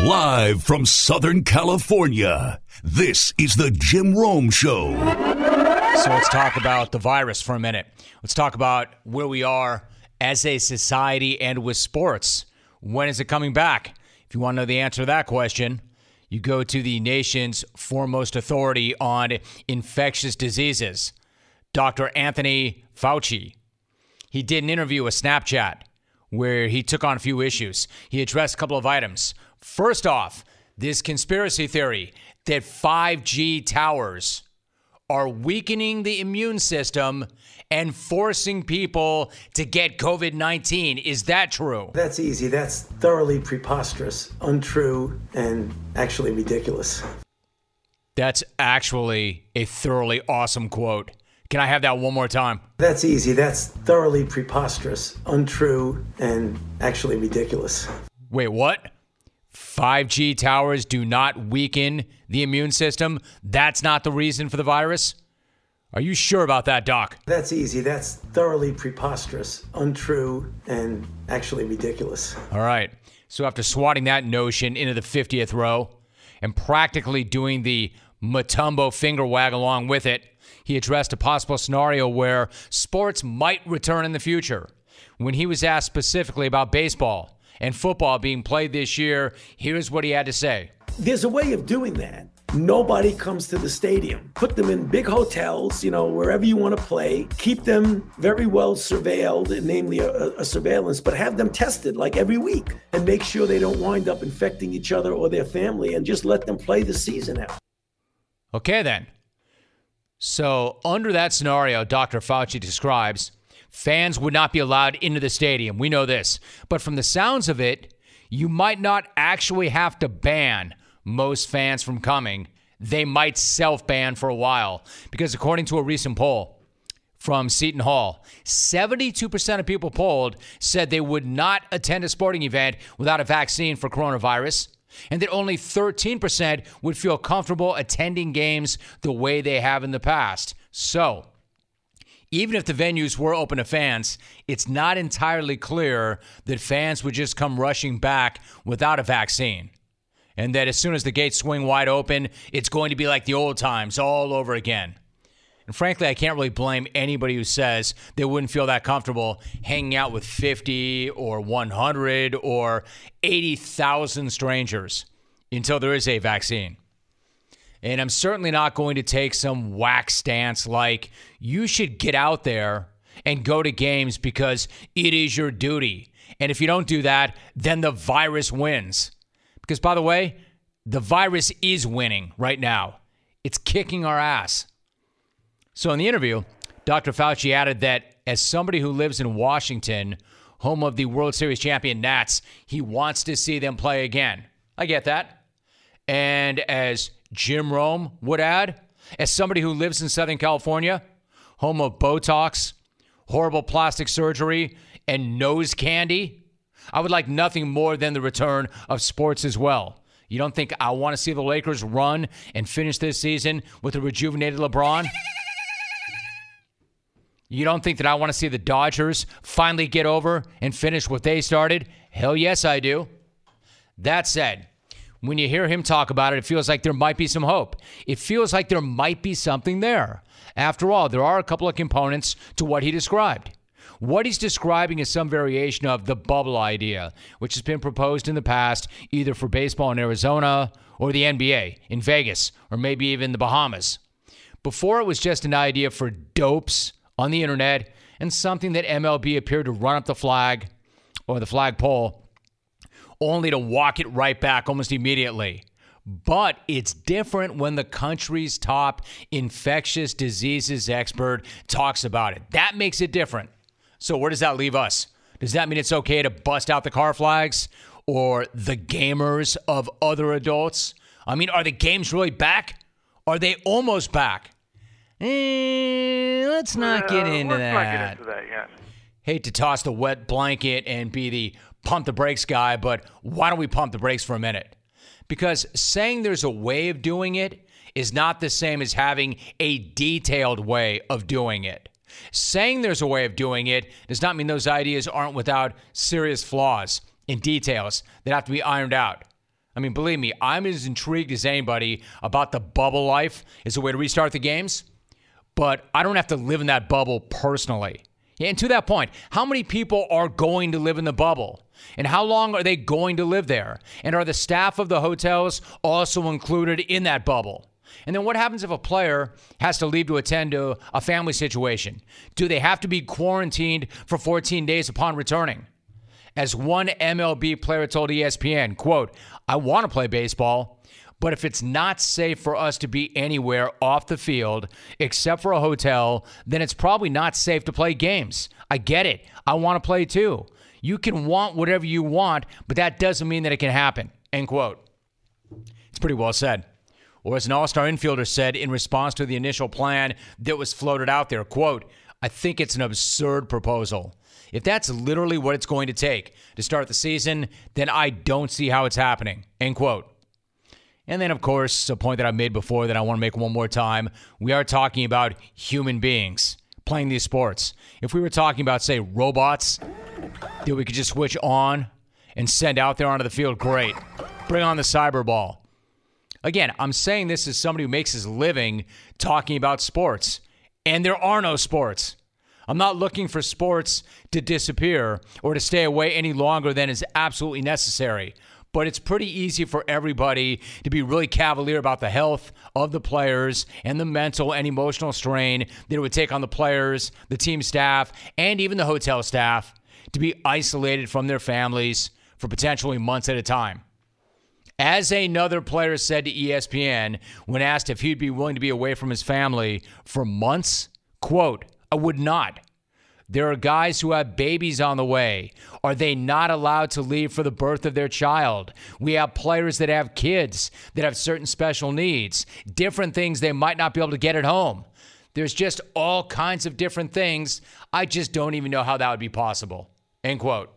Live from Southern California, this is the Jim Rome Show. So let's talk about the virus for a minute. Let's talk about where we are as a society and with sports. When is it coming back? If you want to know the answer to that question, you go to the nation's foremost authority on infectious diseases, Dr. Anthony Fauci. He did an interview with Snapchat where he took on a few issues. He addressed a couple of items. First off, this conspiracy theory that 5G towers are weakening the immune system and forcing people to get COVID-19. Is that true? That's easy. That's thoroughly preposterous, untrue, and actually ridiculous. That's actually a thoroughly awesome quote. Can I have that one more time? That's easy. That's thoroughly preposterous, untrue, and actually ridiculous. Wait, what? 5G towers do not weaken the immune system? That's not the reason for the virus? Are you sure about that, Doc? That's easy. That's thoroughly preposterous, untrue, and actually ridiculous. All right. So after swatting that notion into the 50th row and practically doing the Matumbo finger wag along with it, he addressed a possible scenario where sports might return in the future. When he was asked specifically about baseball and football being played this year, here's what he had to say. There's a way of doing that. Nobody comes to the stadium. Put them in big hotels, wherever you want to play. Keep them very well surveilled, namely a surveillance, but have them tested like every week and make sure they don't wind up infecting each other or their family, and just let them play the season out. Okay, then. So under that scenario Dr. Fauci describes, fans would not be allowed into the stadium. We know this. But from the sounds of it, you might not actually have to ban most fans from coming. They might self-ban for a while. Because according to a recent poll from Seton Hall, 72% of people polled said they would not attend a sporting event without a vaccine for coronavirus, and that only 13% would feel comfortable attending games the way they have in the past. So, even if the venues were open to fans, it's not entirely clear that fans would just come rushing back without a vaccine. And that as soon as the gates swing wide open, it's going to be like the old times all over again. And frankly, I can't really blame anybody who says they wouldn't feel that comfortable hanging out with 50 or 100 or 80,000 strangers until there is a vaccine. And I'm certainly not going to take some whack stance like you should get out there and go to games because it is your duty. And if you don't do that, then the virus wins. Because, by the way, the virus is winning right now. It's kicking our ass. So in the interview, Dr. Fauci added that as somebody who lives in Washington, home of the World Series champion Nats, he wants to see them play again. I get that. And as Jim Rome would add, as somebody who lives in Southern California, home of Botox, horrible plastic surgery, and nose candy, I would like nothing more than the return of sports as well. You don't think I want to see the Lakers run and finish this season with a rejuvenated LeBron? You don't think that I want to see the Dodgers finally get over and finish what they started? Hell yes, I do. That said, when you hear him talk about it, it feels like there might be some hope. It feels like there might be something there. After all, there are a couple of components to what he described. What he's describing is some variation of the bubble idea, which has been proposed in the past either for baseball in Arizona or the NBA in Vegas or maybe even the Bahamas. Before, it was just an idea for dopes on the internet and something that MLB appeared to run up the flag or the flagpole only to walk it right back almost immediately. But it's different when the country's top infectious diseases expert talks about it. That makes it different. So where does that leave us? Does that mean it's okay to bust out the car flags or the gamers of other adults? I mean, are the games really back? Are they almost back? Let's not get into that. Let's not get into that yet. Hate to toss the wet blanket and be the pump the brakes guy, but why don't we pump the brakes for a minute? Because saying there's a way of doing it is not the same as having a detailed way of doing it. Saying there's a way of doing it does not mean those ideas aren't without serious flaws and details that have to be ironed out. I mean, believe me, I'm as intrigued as anybody about the bubble life as a way to restart the games, but I don't have to live in that bubble personally. And to that point, how many people are going to live in the bubble? And how long are they going to live there? And are the staff of the hotels also included in that bubble? And then what happens if a player has to leave to attend to a family situation? Do they have to be quarantined for 14 days upon returning? As one MLB player told ESPN, quote, "I want to play baseball, but if it's not safe for us to be anywhere off the field except for a hotel, then it's probably not safe to play games. I get it. I want to play too. You can want whatever you want, but that doesn't mean that it can happen," end quote. It's pretty well said. Or as an all-star infielder said in response to the initial plan that was floated out there, quote, "I think it's an absurd proposal. If that's literally what it's going to take to start the season, then I don't see how it's happening," end quote. And then, of course, a point that I've made before that I want to make one more time, we are talking about human beings playing these sports. If we were talking about, say, robots that we could just switch on and send out there onto the field, great. Bring on the cyber ball. Again, I'm saying this as somebody who makes his living talking about sports, and there are no sports. I'm not looking for sports to disappear or to stay away any longer than is absolutely necessary. But it's pretty easy for everybody to be really cavalier about the health of the players and the mental and emotional strain that it would take on the players, the team staff, and even the hotel staff to be isolated from their families for potentially months at a time. As another player said to ESPN when asked if he'd be willing to be away from his family for months, quote, "I would not. There are guys who have babies on the way. Are they not allowed to leave for the birth of their child? We have players that have kids that have certain special needs, different things they might not be able to get at home. There's just all kinds of different things. I just don't even know how that would be possible," end quote.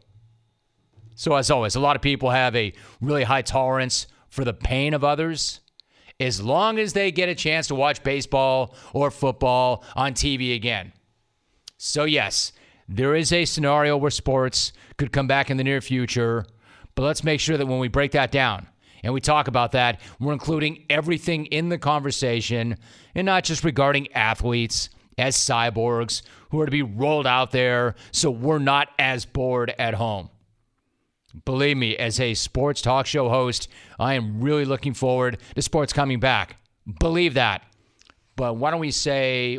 So as always, a lot of people have a really high tolerance for the pain of others as long as they get a chance to watch baseball or football on TV again. So yes, there is a scenario where sports could come back in the near future, but let's make sure that when we break that down and we talk about that, we're including everything in the conversation and not just regarding athletes as cyborgs who are to be rolled out there so we're not as bored at home. Believe me, as a sports talk show host, I am really looking forward to sports coming back. Believe that. But why don't we say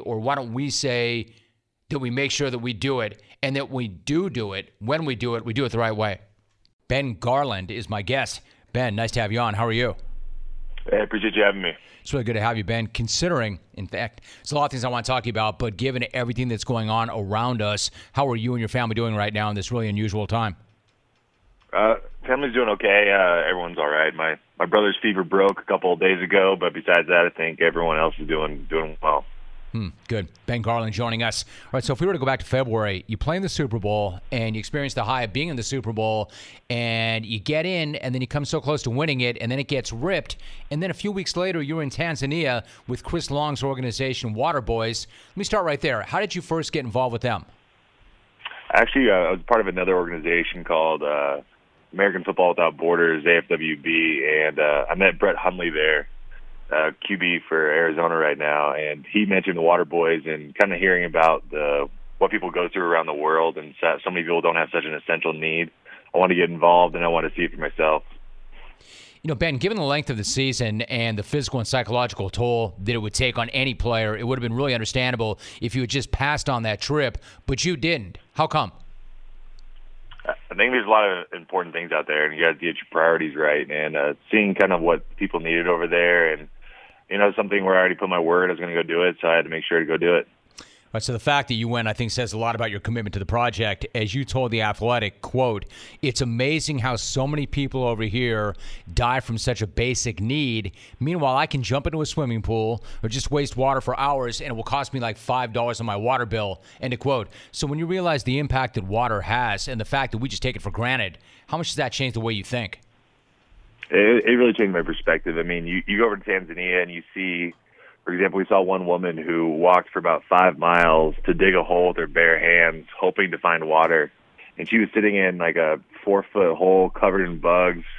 that we make sure that we do it, and that we do it, when we do it the right way. Ben Garland is my guest. Ben, nice to have you on. How are you? Hey, I appreciate you having me. It's really good to have you, Ben. Considering, in fact, there's a lot of things I want to talk to you about, but given everything that's going on around us, how are you and your family doing right now in this really unusual time? Family's doing okay. Everyone's all right. My brother's fever broke a couple of days ago, but besides that, I think everyone else is doing well. Good. Ben Garland joining us. All right, so if we were to go back to February, you play in the Super Bowl, and you experience the high of being in the Super Bowl, and you get in, and then you come so close to winning it, and then it gets ripped, and then a few weeks later, you're in Tanzania with Chris Long's organization, Water Boys. Let me start right there. How did you first get involved with them? Actually, I was part of another organization called American Football Without Borders, AFWB, and I met Brett Hundley there, QB for Arizona right now, and he mentioned the Water Boys and kind of hearing about what people go through around the world, and so many people don't have such an essential need. I want to get involved, and I want to see it for myself. You know, Ben, given the length of the season and the physical and psychological toll that it would take on any player, it would have been really understandable if you had just passed on that trip, but you didn't. How come? I think there's a lot of important things out there, and you got to get your priorities right. And seeing kind of what people needed over there, and something where I already put my word, I was going to go do it, so I had to make sure to go do it. Right, so the fact that you went, I think, says a lot about your commitment to the project. As you told The Athletic, quote, "It's amazing how so many people over here die from such a basic need. Meanwhile, I can jump into a swimming pool or just waste water for hours, and it will cost me like $5 on my water bill," end of quote. So when you realize the impact that water has and the fact that we just take it for granted, how much does that change the way you think? It really changed my perspective. I mean, you go over to Tanzania and you see, for example, we saw one woman who walked for about 5 miles to dig a hole with her bare hands, hoping to find water. And she was sitting in like a 4-foot hole covered in bugs,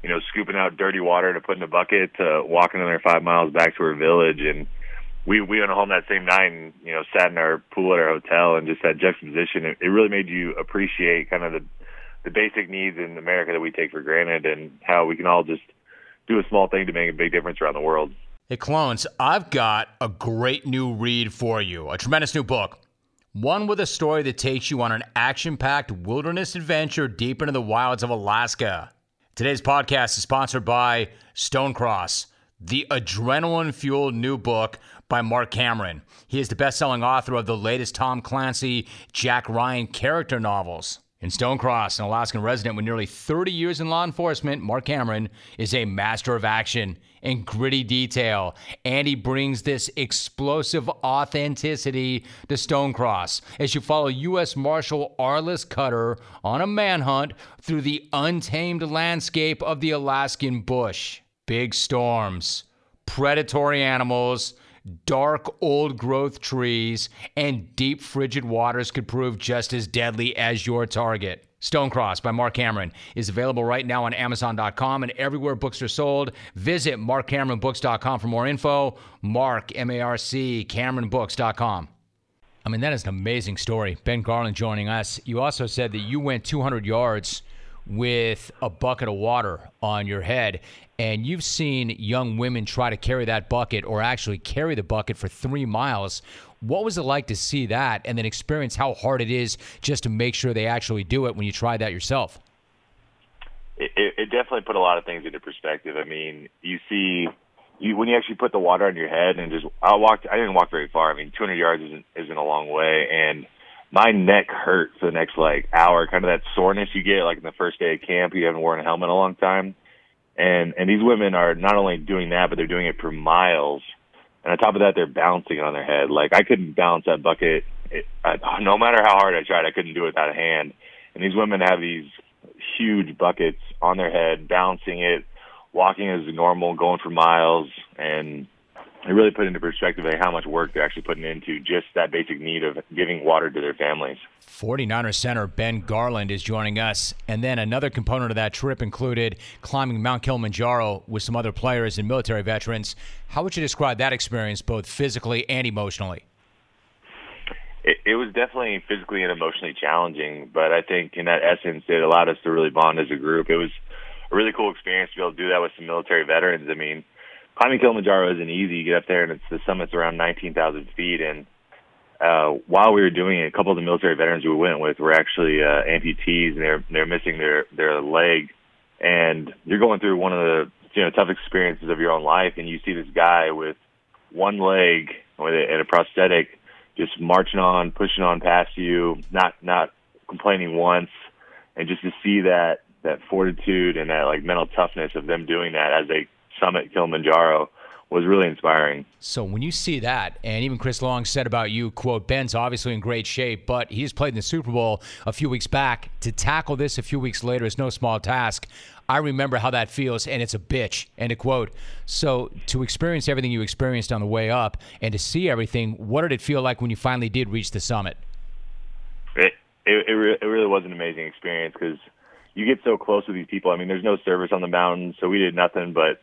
scooping out dirty water to put in a bucket to walking another 5 miles back to her village. And we went home that same night and, sat in our pool at our hotel, and just that juxtaposition, it really made you appreciate kind of the basic needs in America that we take for granted, and how we can all just do a small thing to make a big difference around the world. Hey, Clones, I've got a great new read for you, a tremendous new book. One with a story that takes you on an action-packed wilderness adventure deep into the wilds of Alaska. Today's podcast is sponsored by Stonecross, the adrenaline-fueled new book by Mark Cameron. He is the best-selling author of the latest Tom Clancy, Jack Ryan character novels. In Stonecross, an Alaskan resident with nearly 30 years in law enforcement, Mark Cameron is a master of action and gritty detail, and he brings this explosive authenticity to Stonecross as you follow U.S. Marshal Arliss Cutter on a manhunt through the untamed landscape of the Alaskan bush. Big storms, predatory animals, dark old-growth trees, and deep frigid waters could prove just as deadly as your target. Stonecross by Mark Cameron is available right now on Amazon.com and everywhere books are sold. Visit MarkCameronBooks.com for more info. Mark, M-A-R-C, CameronBooks.com. I mean, that is an amazing story. Ben Garland joining us. You also said that you went 200 yards with a bucket of water on your head, and you've seen young women try to carry that bucket, or actually carry the bucket, for 3 miles. What was it like to see that and then experience how hard it is just to make sure they actually do it when you tried that yourself? It definitely put a lot of things into perspective. I mean, when you actually put the water on your head and I didn't walk very far. I mean, 200 yards isn't a long way, and my neck hurt for the next hour, kind of that soreness you get in the first day of camp. You haven't worn a helmet in a long time. And these women are not only doing that, but they're doing it for miles. And on top of that, they're balancing it on their head. I couldn't balance that bucket. No matter how hard I tried, I couldn't do it without a hand. And these women have these huge buckets on their head, balancing it, walking as normal, going for miles. And it really put into perspective how much work they're actually putting into just that basic need of giving water to their families. 49ers center Ben Garland is joining us. And then another component of that trip included climbing Mount Kilimanjaro with some other players and military veterans. How would you describe that experience, both physically and emotionally? It was definitely physically and emotionally challenging, but I think in that essence, it allowed us to really bond as a group. It was a really cool experience to be able to do that with some military veterans. I mean, climbing Kilimanjaro isn't easy. You get up there, and the summit's around 19,000 feet. And while we were doing it, a couple of the military veterans we went with were actually amputees, and they're missing their leg. And you're going through one of the tough experiences of your own life, and you see this guy with one leg and a prosthetic just marching on, pushing on past you, not complaining once, and just to see that fortitude and that mental toughness of them doing that as they summit Kilimanjaro was really inspiring. So when you see that, and even Chris Long said about you, quote, Ben's obviously in great shape, but he just played in the Super Bowl a few weeks back. To tackle this a few weeks later is no small task. I remember how that feels, and it's a bitch, end of quote. So to experience everything you experienced on the way up and to see everything, what did it feel like when you finally did reach the summit? It really was an amazing experience because you get so close with these people. I mean, there's no service on the mountain, so we did nothing but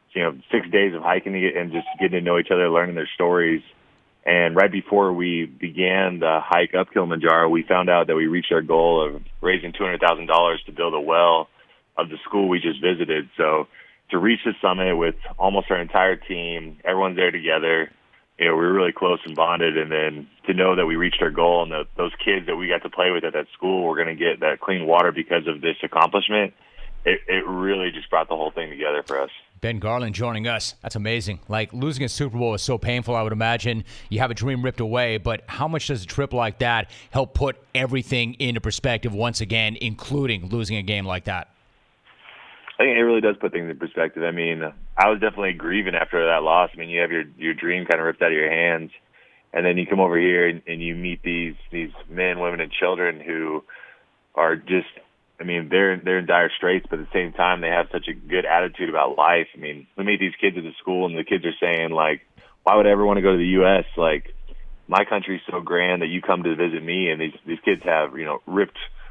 6 days of hiking and just getting to know each other, learning their stories. And right before we began the hike up Kilimanjaro, we found out that we reached our goal of raising $200,000 to build a well of the school we just visited. So to reach the summit with almost our entire team, everyone's there together, we were really close and bonded. And then to know that we reached our goal and those kids that we got to play with at that school were going to get that clean water because of this accomplishment, it really just brought the whole thing together for us. Ben Garland joining us. That's amazing. Losing a Super Bowl is so painful, I would imagine. You have a dream ripped away, but how much does a trip like that help put everything into perspective once again, including losing a game like that? I think it really does put things in perspective. I mean, I was definitely grieving after that loss. I mean, you have your dream kind of ripped out of your hands, and then you come over here and you meet these men, women, and children who are just, I mean, they're in dire straits, but at the same time, they have such a good attitude about life. I mean, we meet these kids at the school, and the kids are saying, why would I ever want to go to the U.S.? My country's so grand that you come to visit me, and these kids have, ripped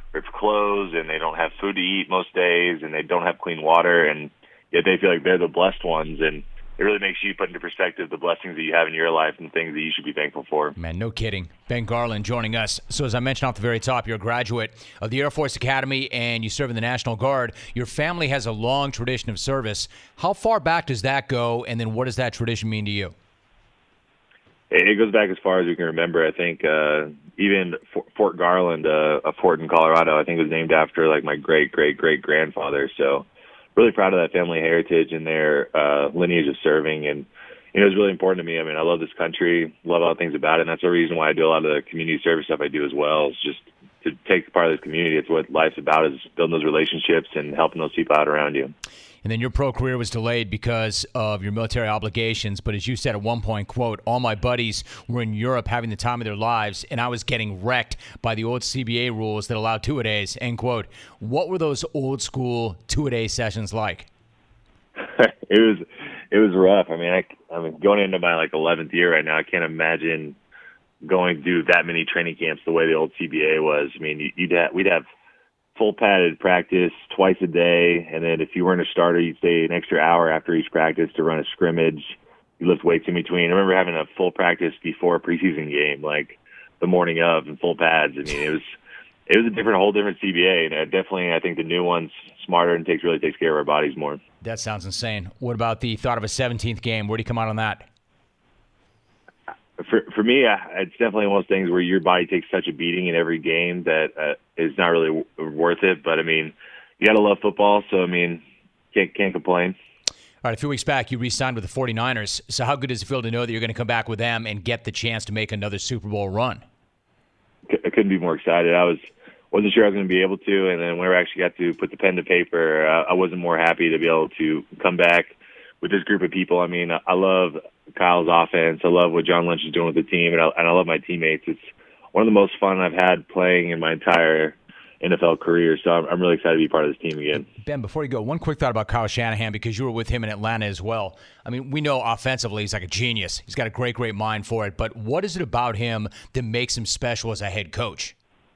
ripped clothes, and they don't have food to eat most days, and they don't have clean water, and yet they feel like they're the blessed ones. And it really makes you put into perspective the blessings that you have in your life and things that you should be thankful for. Man, no kidding. Ben Garland joining us. So as I mentioned off the very top, you're a graduate of the Air Force Academy and you serve in the National Guard. Your family has a long tradition of service. How far back does that go, and then what does that tradition mean to you? It goes back as far as we can remember. I think even Fort Garland, a fort in Colorado, I think was named after like my great-great-great-grandfather. So really proud of that family heritage and their lineage of serving. And, you know, it's really important to me. I mean, I love this country, love all the things about it. And that's the reason why I do a lot of the community service stuff I do as well. Is just to take part of this community. It's what life's about, is building those relationships and helping those people out around you. And then your pro career was delayed because of your military obligations. But as you said at one point, quote, all my buddies were in Europe having the time of their lives, and I was getting wrecked by the old CBA rules that allowed two-a-days, end quote. What were those old school two-a-day sessions like? It was rough. I mean, going into my 11th year right now, I can't imagine going through that many training camps the way the old CBA was. I mean, we'd have full padded practice twice a day, and then if you weren't a starter, you'd stay an extra hour after each practice to run a scrimmage. You lift weights in between. I remember having a full practice before a preseason game, like the morning of, and full pads. I mean, it was a whole different CBA, and definitely I think the new one's smarter and really takes care of our bodies more. That sounds insane. What about the thought of a 17th game? Where do you come out on that? For me, it's definitely one of those things where your body takes such a beating in every game that is not really worth it. But, I mean, you got to love football, so, I mean, can't complain. All right, a few weeks back, you re-signed with the 49ers. So how good does it feel to know that you're going to come back with them and get the chance to make another Super Bowl run? I couldn't be more excited. I wasn't sure I was going to be able to, and then when I actually got to put the pen to paper, I wasn't more happy to be able to come back with this group of people. I mean, I love Kyle's offense. I love what John Lynch is doing with the team, and I love my teammates. It's one of the most fun I've had playing in my entire NFL career, so I'm really excited to be part of this team again. Ben, before you go, one quick thought about Kyle Shanahan, because you were with him in Atlanta as well. I mean, we know offensively he's like a genius. He's got a great mind for it, but what is it about him that makes him special as a head coach?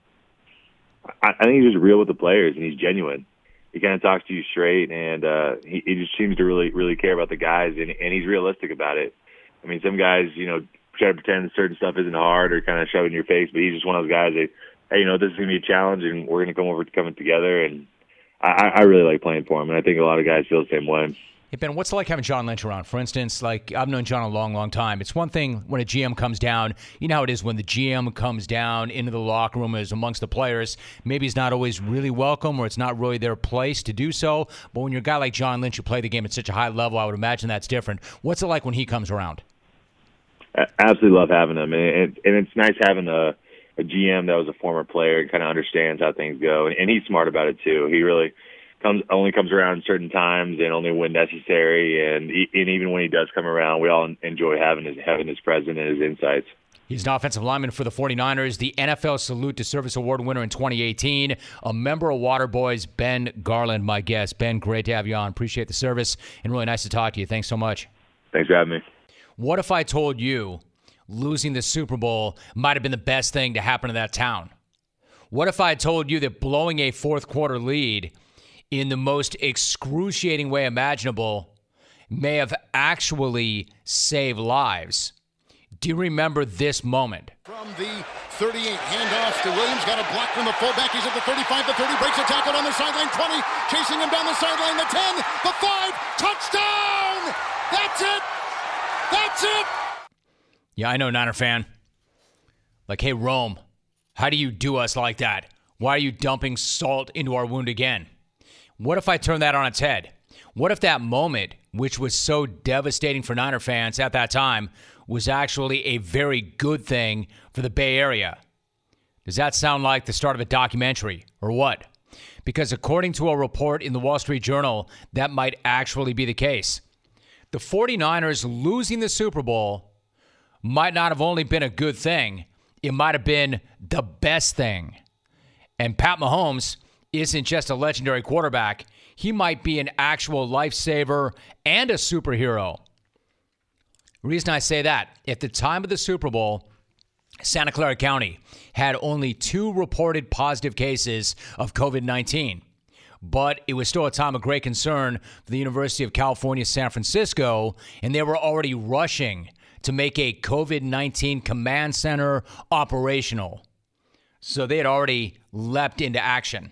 I think he's just real with the players, and he's genuine. He kind of talks to you straight, and he just seems to really care about the guys, and he's realistic about it. I mean, some guys, you know, try to pretend certain stuff isn't hard or kind of shove it in your face, but he's just one of those guys that, hey, you know, this is going to be a challenge, and we're going to come over to coming together, and I really like playing for him, and I think a lot of guys feel the same way. Hey, Ben, what's it like having John Lynch around? For instance, like, I've known John a long time. It's one thing when a GM comes down. You know how it is when the GM comes down into the locker room as amongst the players. Maybe he's not always really welcome, or it's not really their place to do so. But when you're a guy like John Lynch who play the game at such a high level, I would imagine that's different. What's it like when he comes around? I absolutely love having him, and it's nice having a GM that was a former player and kind of understands how things go, and he's smart about it too. He really only comes around at certain times and only when necessary, and even when he does come around, we all enjoy having his presence and his insights. He's an offensive lineman for the 49ers, the NFL Salute to Service Award winner in 2018, a member of Waterboys, Ben Garland, my guest. Ben, great to have you on. Appreciate the service, and really nice to talk to you. Thanks so much. Thanks for having me. What if I told you losing the Super Bowl might have been the best thing to happen to that town? What if I told you that blowing a fourth quarter lead in the most excruciating way imaginable may have actually saved lives? Do you remember this moment? From the 38, handoff to Williams, got a block from the fullback. He's at the 35, the 30, breaks a tackle on the sideline, 20, chasing him down the sideline, the 10, the 5, touchdown! That's it! That's it! Yeah, I know, Niner fan. Like, hey, Rome, how do you do us like that? Why are you dumping salt into our wound again? What if I turn that on its head? What if that moment, which was so devastating for Niner fans at that time, was actually a very good thing for the Bay Area? Does that sound like the start of a documentary, or what? Because according to a report in the Wall Street Journal, that might actually be the case. The 49ers losing the Super Bowl might not have only been a good thing, it might have been the best thing. And Pat Mahomes isn't just a legendary quarterback. He might be an actual lifesaver and a superhero. The reason I say that, at the time of the Super Bowl, Santa Clara County had only 2 reported positive cases of COVID-19, but it was still a time of great concern for the University of California, San Francisco, and they were already rushing to make a COVID-19 command center operational. So they had already leapt into action.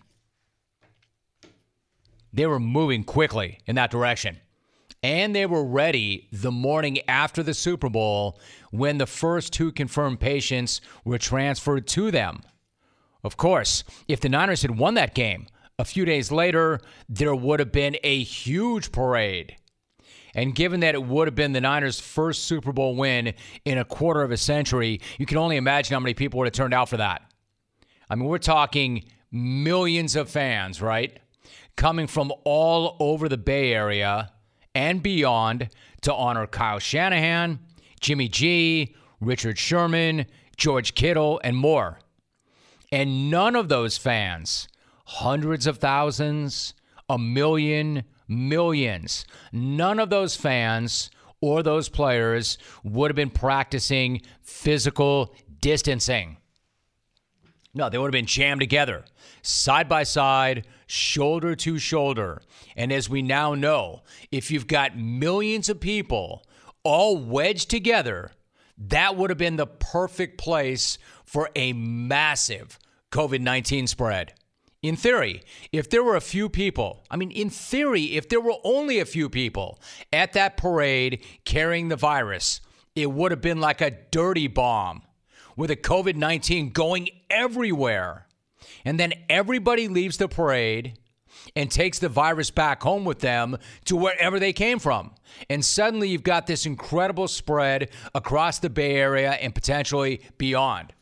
They were moving quickly in that direction. And they were ready the morning after the Super Bowl when the first 2 confirmed patients were transferred to them. Of course, if the Niners had won that game, a few days later, there would have been a huge parade. And given that it would have been the Niners' first Super Bowl win in a quarter of a century, you can only imagine how many people would have turned out for that. I mean, we're talking millions of fans, right? Coming from all over the Bay Area and beyond to honor Kyle Shanahan, Jimmy G, Richard Sherman, George Kittle, and more. And none of those fans, hundreds of thousands, a million, millions, none of those fans or those players would have been practicing physical distancing. No, they would have been jammed together, side by side, shoulder to shoulder. And as we now know, if you've got millions of people all wedged together, that would have been the perfect place for a massive COVID-19 spread. In theory, if there were a few people, if there were only a few people at that parade carrying the virus, it would have been like a dirty bomb with a COVID-19 going everywhere. And then everybody leaves the parade and takes the virus back home with them to wherever they came from. And suddenly you've got this incredible spread across the Bay Area and potentially beyond.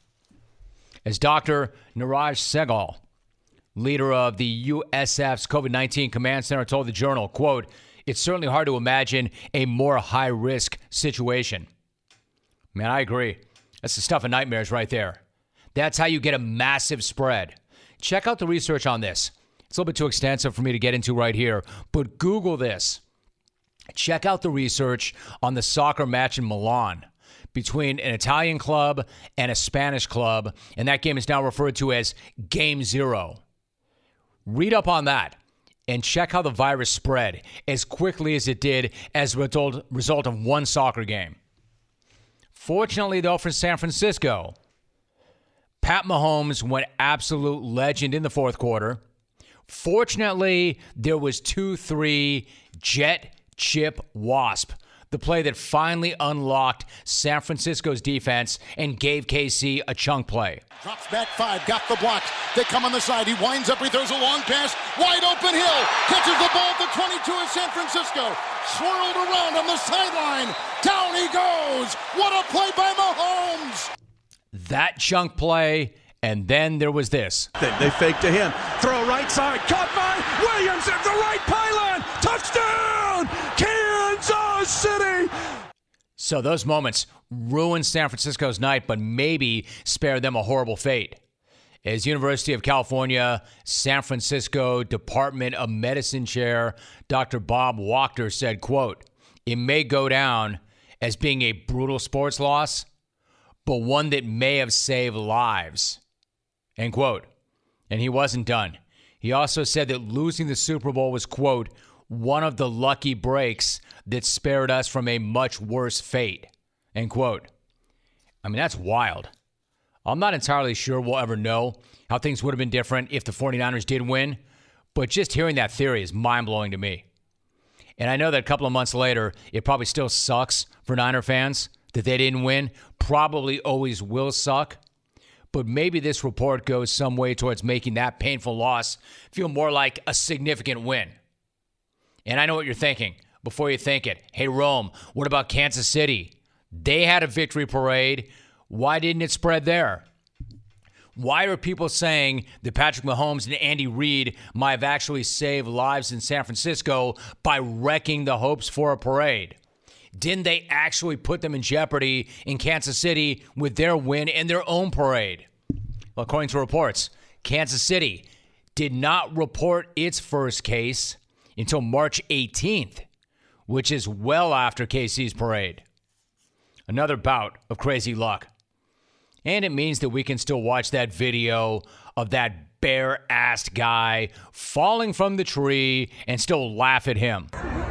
As Dr. Niraj Sehgal, leader of the USF's COVID-19 Command Center, told the Journal, quote, "It's certainly hard to imagine a more high-risk situation." Man, I agree. That's the stuff of nightmares right there. That's how you get a massive spread. Check out the research on this. It's a little bit too extensive for me to get into right here, but Google this. Check out the research on the soccer match in Milan between an Italian club and a Spanish club, and that game is now referred to as Game Zero. Read up on that and check how the virus spread as quickly as it did as a result of one soccer game. Fortunately, though, for San Francisco, Pat Mahomes went absolute legend in the fourth quarter. Fortunately, there was 2-3 jet chip wasp, the play that finally unlocked San Francisco's defense and gave KC a chunk play. Drops back 5, got the block. They come on the side. He winds up, he throws a long pass. Wide open Hill. Catches the ball at the 22 of San Francisco. Swirled around on the sideline. Down he goes. What a play by Mahomes. That chunk play, and then there was this. They fake to him. Throw right side. Caught by Williams at the right pylon. Touchdown, Kansas City. So those moments ruined San Francisco's night, but maybe spared them a horrible fate. As University of California, San Francisco Department of Medicine Chair Dr. Bob Wachter said, quote, "It may go down as being a brutal sports loss, but one that may have saved lives," end quote. And he wasn't done. He also said that losing the Super Bowl was, quote, "one of the lucky breaks that spared us from a much worse fate," end quote. That's wild. I'm not entirely sure we'll ever know how things would have been different if the 49ers did win, but just hearing that theory is mind-blowing to me. And I know that a couple of months later, it probably still sucks for Niner fans that they didn't win. Probably always will suck. But maybe this report goes some way towards making that painful loss feel more like a significant win. And I know what you're thinking. Before you think it, hey, Rome, what about Kansas City? They had a victory parade. Why didn't it spread there? Why are people saying that Patrick Mahomes and Andy Reid might have actually saved lives in San Francisco by wrecking the hopes for a parade? Didn't they actually put them in jeopardy in Kansas City with their win and their own parade? Well, according to reports, Kansas City did not report its first case until March 18th, which is well after KC's parade. Another bout of crazy luck. And it means that we can still watch that video of that bare-assed guy falling from the tree and still laugh at him.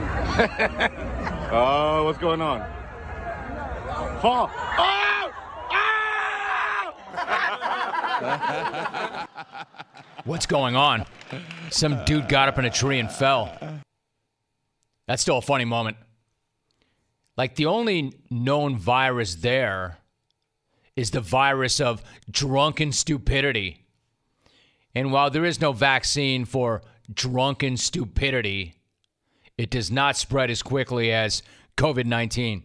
What's going on? Fall. Oh! Ah! What's going on? Some dude got up in a tree and fell. That's still a funny moment. Like, the only known virus there is the virus of drunken stupidity. And while there is no vaccine for drunken stupidity, it does not spread as quickly as COVID-19.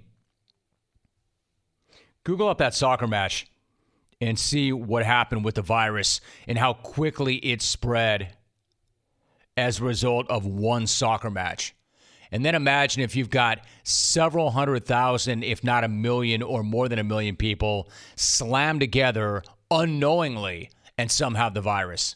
Google up that soccer match and see what happened with the virus and how quickly it spread as a result of one soccer match. And then imagine if you've got several 100,000, if not 1 million or more than 1 million people slammed together unknowingly and some have the virus.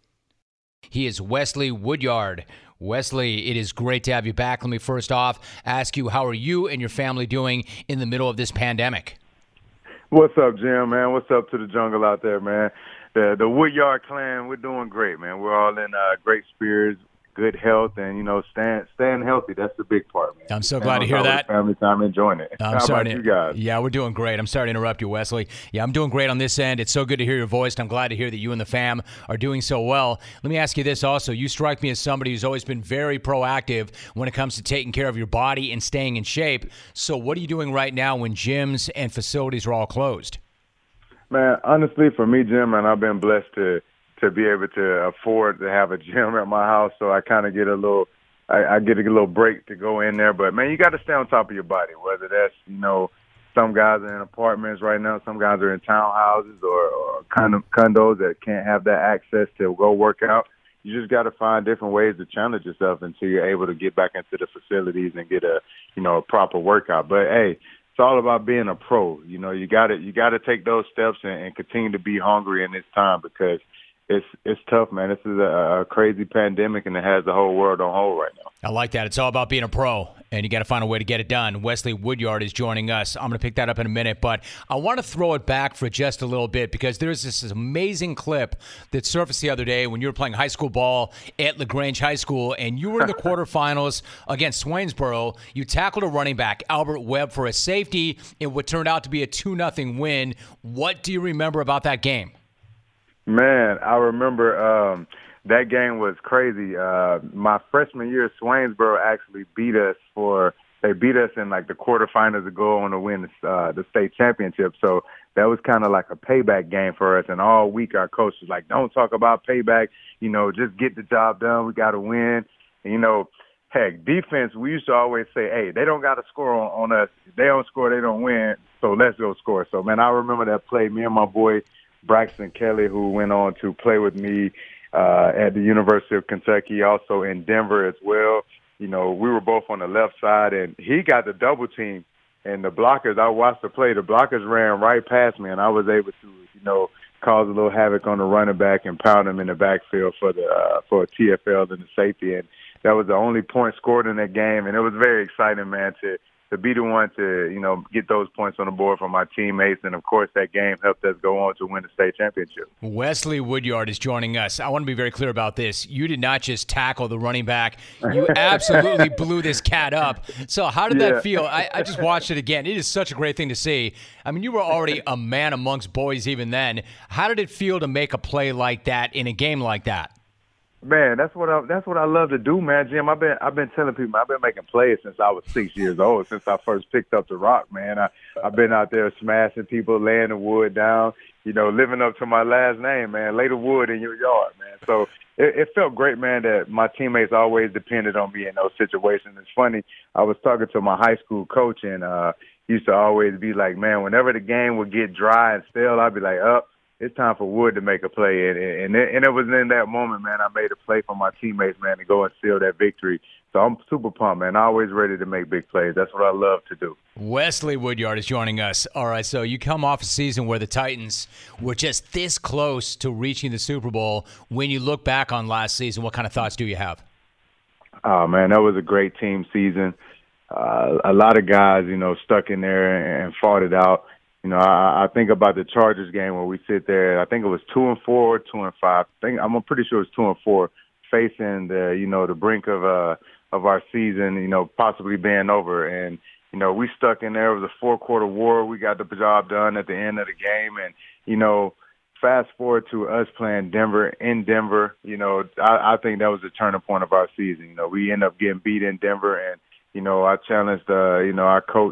He is Wesley Woodyard. Wesley, it is great to have you back. Let me first off ask you, how are you and your family doing in the middle of this pandemic? What's up, Jim, man? What's up to the jungle out there, man? The Woodyard clan, we're doing great, man. We're all in great spirits, good health, and, you know, staying healthy. That's the big part, man. I'm so glad to hear that. Family time, enjoying it. How about you guys? Yeah, we're doing great. I'm sorry to interrupt you, Wesley. Yeah, I'm doing great on this end. It's so good to hear your voice, and I'm glad to hear that you and the fam are doing so well. Let me ask you this also. You strike me as somebody who's always been very proactive when it comes to taking care of your body and staying in shape. So what are you doing right now when gyms and facilities are all closed? Man, honestly, for me, Jim, and I've been blessed to be able to afford to have a gym at my house, so I kind of get I get a little break to go in there. But, man, you got to stay on top of your body, whether that's, you know, some guys are in apartments right now, some guys are in townhouses or kind of condos that can't have that access to go work out. You just got to find different ways to challenge yourself until you're able to get back into the facilities and get a proper workout. But, hey, it's all about being a pro. You know, you got to take those steps and continue to be hungry in this time, because it's tough, man. This is a crazy pandemic, and it has the whole world on hold right now. I like that. It's all about being a pro, and you got to find a way to get it done. Wesley Woodyard is joining us. I'm going to pick that up in a minute, but I want to throw it back for just a little bit, because there's this amazing clip that surfaced the other day when you were playing high school ball at LaGrange High School, and you were in the quarterfinals against Swainsboro. You tackled a running back, Albert Webb, for a safety in what turned out to be a 2-0 win. What do you remember about that game? Man, I remember that game was crazy. My freshman year, Swainsboro actually beat us in like the quarterfinals to go on to win the state championship. So that was kind of like a payback game for us. And all week our coach was like, don't talk about payback. You know, just get the job done. We got to win. And, you know, heck, defense, we used to always say, hey, they don't got to score on us. If they don't score, they don't win. So let's go score. So, man, I remember that play. Me and my boy Braxton Kelly, who went on to play with me at the University of Kentucky, also in Denver as well. You know, we were both on the left side, and he got the double team. And the blockers, I watched the play, the blockers ran right past me, and I was able to, you know, cause a little havoc on the running back and pound him in the backfield for a TFL and the safety. And that was the only point scored in that game, and it was very exciting, man, to be the one to, you know, get those points on the board for my teammates. And, of course, that game helped us go on to win the state championship. Wesley Woodyard is joining us. I want to be very clear about this. You did not just tackle the running back. You absolutely blew this cat up. So how did that feel? I just watched it again. It is such a great thing to see. I mean, you were already a man amongst boys even then. How did it feel to make a play like that in a game like that? Man, that's what I love to do, man, Jim. I've been telling people I've been making plays since I was 6 years old, since I first picked up the rock, man. I've been out there smashing people, laying the wood down, you know, living up to my last name, man. Lay the wood in your yard, man. So it felt great, man, that my teammates always depended on me in those situations. It's funny, I was talking to my high school coach, and he used to always be like, man, whenever the game would get dry and stale, I'd be like, it's time for Wood to make a play. And it was in that moment, man, I made a play for my teammates, man, to go and seal that victory. So I'm super pumped, man. Always ready to make big plays. That's what I love to do. Wesley Woodyard is joining us. All right, so you come off a season where the Titans were just this close to reaching the Super Bowl. When you look back on last season, what kind of thoughts do you have? Oh, man, that was a great team season. A lot of guys, you know, stuck in there and fought it out. You know, I think about the Chargers game where we sit there. I think it was 2-4, 2-5. I'm pretty sure it was 2-4, facing the brink of our season, possibly being over. And we stuck in there. It was a 4-quarter war. We got the job done at the end of the game, and fast forward to us playing Denver in Denver. I think that was the turning point of our season. We ended up getting beat in Denver, and I challenged, our coach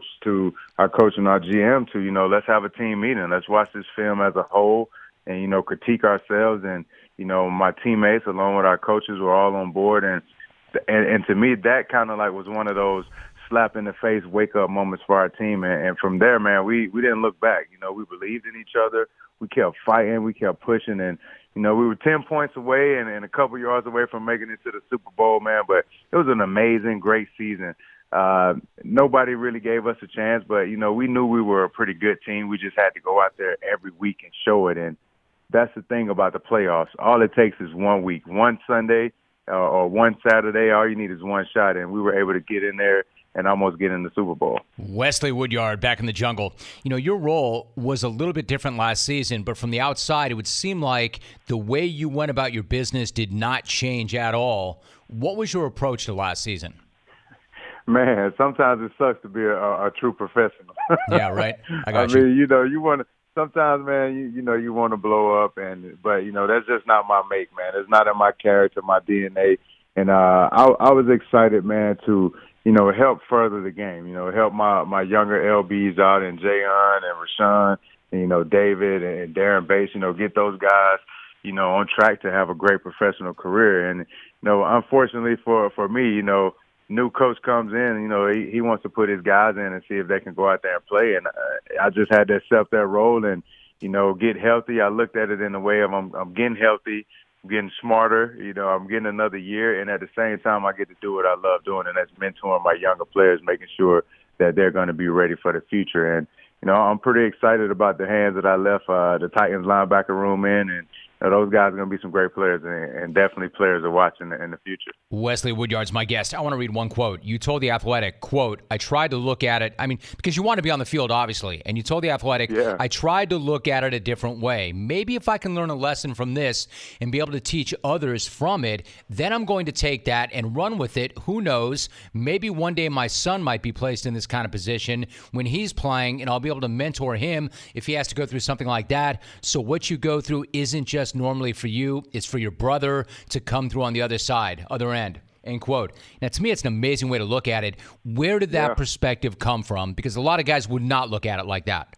and our GM to, let's have a team meeting. Let's watch this film as a whole and, critique ourselves. And, my teammates, along with our coaches, were all on board. And to me, that kind of like was one of those slap in the face, wake up moments for our team. And from there, man, we didn't look back. We believed in each other. We kept fighting. We kept pushing. And, we were 10 points away and a couple yards away from making it to the Super Bowl, man. But it was an amazing, great season. Nobody really gave us a chance, but, we knew we were a pretty good team. We just had to go out there every week and show it. And that's the thing about the playoffs. All it takes is 1 week, one Sunday or one Saturday. All you need is one shot, and we were able to get in there and almost get in the Super Bowl. Wesley Woodyard, back in the jungle. Your role was a little bit different last season, but from the outside, it would seem like the way you went about your business did not change at all. What was your approach to last season? Man, sometimes it sucks to be a true professional. Yeah, right. I got you. I mean, you want to. Sometimes, man, you want to blow up, but that's just not my make, man. It's not in my character, my DNA, and I was excited, man, to help further the game. Help my younger LBs out, and Jayon and Rashawn, and David and Darren Bates. Get those guys, on track to have a great professional career. And unfortunately for me, new coach comes in, he wants to put his guys in and see if they can go out there and play. And I just had to accept that role and, get healthy. I looked at it in the way of I'm getting healthy, I'm getting smarter, I'm getting another year. And at the same time, I get to do what I love doing, and that's mentoring my younger players, making sure that they're going to be ready for the future. And, I'm pretty excited about the hands that I left the Titans linebacker room in, and those guys are going to be some great players and definitely players to watch in the future. Wesley Woodyard's my guest. I want to read one quote. You told The Athletic, quote, I tried to look at it, because you want to be on the field, obviously, and you told The Athletic, yeah. I tried to look at it a different way. Maybe if I can learn a lesson from this and be able to teach others from it, then I'm going to take that and run with it. Who knows? Maybe one day my son might be placed in this kind of position when he's playing, and I'll be able to mentor him if he has to go through something like that. So what you go through isn't just normally for you, it's for your brother to come through on the other side, other end, end quote. Now, to me, it's an amazing way to look at it. Where did that perspective come from? Because a lot of guys would not look at it like that.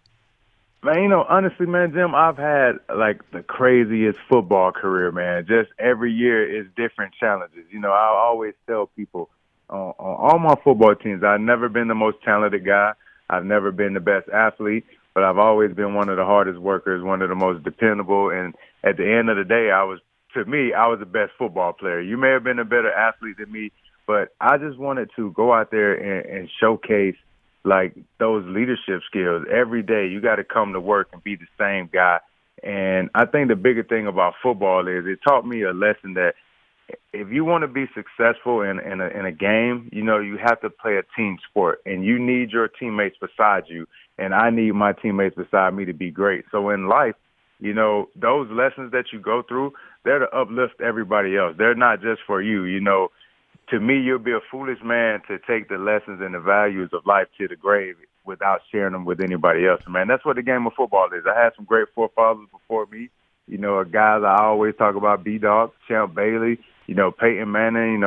Man, honestly, man, Jim, I've had like the craziest football career, man. Just every year is different challenges. I always tell people on all my football teams, I've never been the most talented guy. I've never been the best athlete, but I've always been one of the hardest workers, one of the most dependable. And at the end of the day, I was the best football player. You may have been a better athlete than me, but I just wanted to go out there and showcase like those leadership skills. Every day you got to come to work and be the same guy. And I think the bigger thing about football is it taught me a lesson that if you want to be successful in a game, you have to play a team sport, and you need your teammates beside you, and I need my teammates beside me to be great. So in life, those lessons that you go through, they're to uplift everybody else. They're not just for you. To me, you'll be a foolish man to take the lessons and the values of life to the grave without sharing them with anybody else. Man, that's what the game of football is. I had some great forefathers before me. Guys I always talk about, B-Dog, Champ Bailey, Peyton Manning.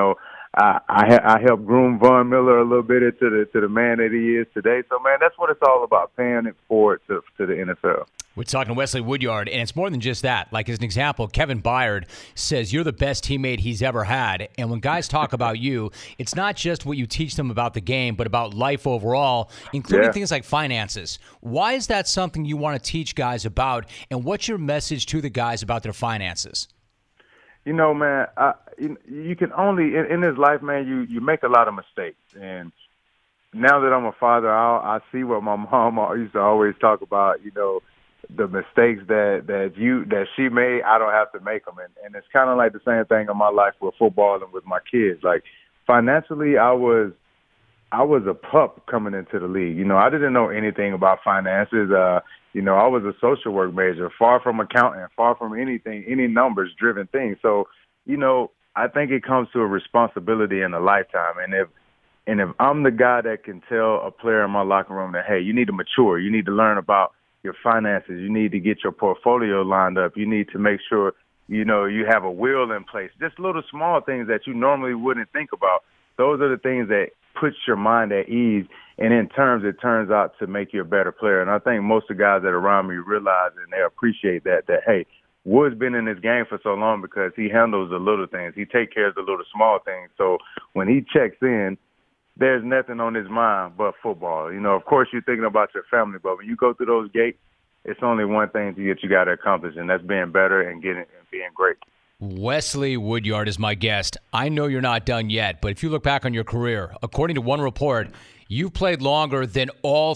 I helped groom Von Miller a little bit into the man that he is today. So, man, that's what it's all about, paying it forward to the NFL. We're talking to Wesley Woodyard, and it's more than just that. Like, as an example, Kevin Byard says you're the best teammate he's ever had. And when guys talk about you, it's not just what you teach them about the game, but about life overall, including things like finances. Why is that something you want to teach guys about, and what's your message to the guys about their finances? Man, you can only, in this life, man, you make a lot of mistakes. And now that I'm a father, I see what my mom used to always talk about, the mistakes that she made, I don't have to make them. And it's kind of like the same thing in my life with football and with my kids. Like, financially, I was I was a pup coming into the league. You know, I didn't know anything about finances. You know, I was a social work major, far from accounting, far from anything, any numbers-driven thing. So, you know, I think it comes to a responsibility in a lifetime. And if I'm the guy that can tell a player in my locker room that, hey, you need to mature, you need to learn about your finances, you need to get your portfolio lined up, you need to make sure, you know, you have a will in place, just little small things that you normally wouldn't think about. Those are the things that puts your mind at ease, and in terms, it turns out to make you a better player. And I think most of the guys that are around me realize and they appreciate that, hey, Wood's been in this game for so long because he handles the little things. He takes care of the little small things. So when he checks in, there's nothing on his mind but football. You know, of course, you're thinking about your family, but when you go through those gates, it's only one thing that you got to accomplish, and that's being better and being great. Wesley Woodyard is my guest. I know you're not done yet, but if you look back on your career, according to one report, you've played longer than all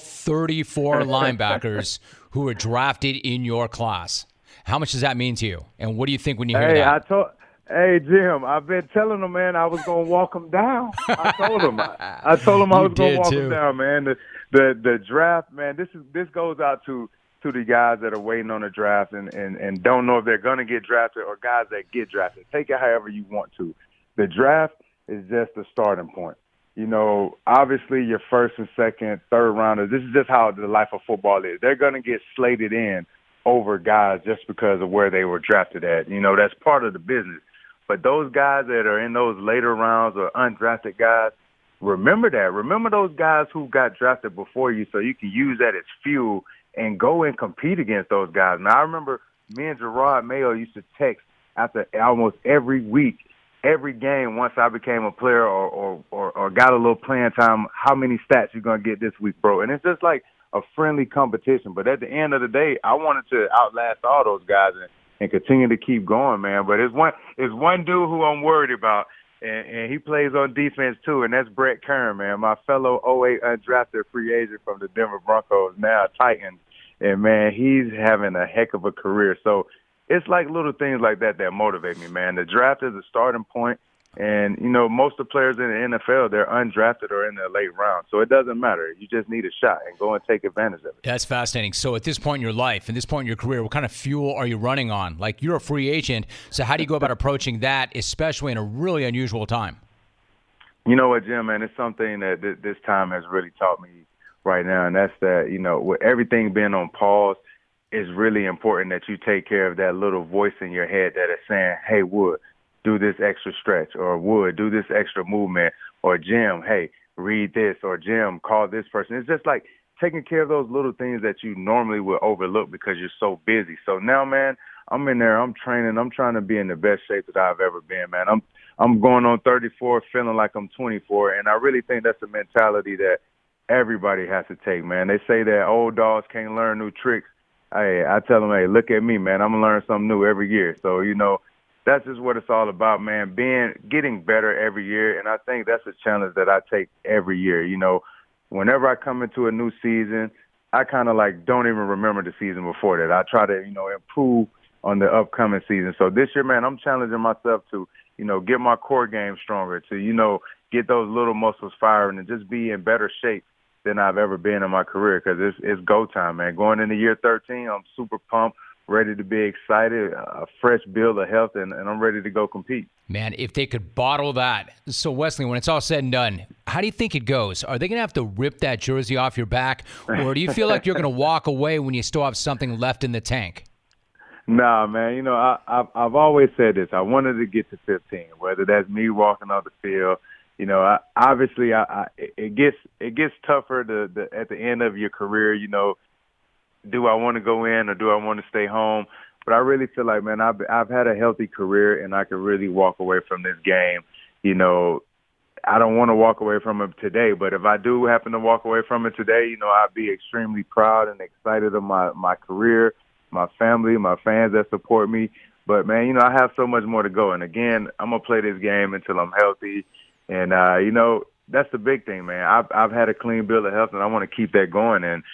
34 linebackers who were drafted in your class. How much does that mean to you? And what do you think when you hear that? Hey, Jim, I've been telling him, man, I was going to walk him down. I told him I was going to walk him down, man. The draft, man, this goes out to the guys that are waiting on the draft and don't know if they're going to get drafted, or guys that get drafted. Take it however you want to. The draft is just the starting point. You know, obviously your first and second, third rounders, this is just how the life of football is. They're going to get slated in over guys just because of where they were drafted at. You know, that's part of the business. But those guys that are in those later rounds or undrafted guys, remember that. Remember those guys who got drafted before you so you can use that as fuel and go and compete against those guys. Now, I remember me and Gerard Mayo used to text after almost every week, every game, once I became a player or got a little playing time, how many stats you going to get this week, bro? And it's just like a friendly competition. But at the end of the day, I wanted to outlast all those guys and continue to keep going, man. But it's one dude who I'm worried about, and he plays on defense too, and that's Brett Kern, man, my fellow 08 undrafted free agent from the Denver Broncos, now Titans. And, man, he's having a heck of a career. So it's like little things like that motivate me, man. The draft is a starting point. And, you know, most of the players in the NFL, they're undrafted or in the late round. So it doesn't matter. You just need a shot and go and take advantage of it. That's fascinating. So at this point in your life, at this point in your career, what kind of fuel are you running on? Like, you're a free agent, so how do you go about approaching that, especially in a really unusual time? You know what, Jim, man, it's something that this time has really taught me right now, and that's that, you know, with everything being on pause, it's really important that you take care of that little voice in your head that is saying, hey, Wood, do this extra stretch, or Wood, do this extra movement, or Jim, hey, read this, or Jim, call this person. It's just like taking care of those little things that you normally would overlook because you're so busy. So now, man, I'm in there, I'm training, I'm trying to be in the best shape that I've ever been, man. I'm going on 34, feeling like I'm 24, and I really think that's a mentality that everybody has to take, man. They say that old dogs can't learn new tricks. Hey, I tell them, hey, look at me, man. I'm going to learn something new every year. So, you know, that's just what it's all about, man, getting better every year. And I think that's a challenge that I take every year. You know, whenever I come into a new season, I kind of like don't even remember the season before that. I try to, you know, improve on the upcoming season. So this year, man, I'm challenging myself to, you know, get my core game stronger, to, you know, get those little muscles firing and just be in better shape than I've ever been in my career, because it's go time, man. Going into year 13, I'm super pumped, ready to be excited, a fresh build of health, and I'm ready to go compete. Man, if they could bottle that. So, Wesley, when it's all said and done, how do you think it goes? Are they going to have to rip that jersey off your back, or do you feel like you're going to walk away when you still have something left in the tank? Nah, man. You know, I've always said this. I wanted to get to 15, whether that's me walking off the field. You know, obviously, it gets tougher at the end of your career. You know, do I want to go in or do I want to stay home? But I really feel like, man, I've had a healthy career and I can really walk away from this game. You know, I don't want to walk away from it today, but if I do happen to walk away from it today, you know, I'd be extremely proud and excited of my career, my family, my fans that support me. But, man, you know, I have so much more to go. And, again, I'm going to play this game until I'm healthy. And, you know, that's the big thing, man. I've had a clean bill of health, and I want to keep that going. And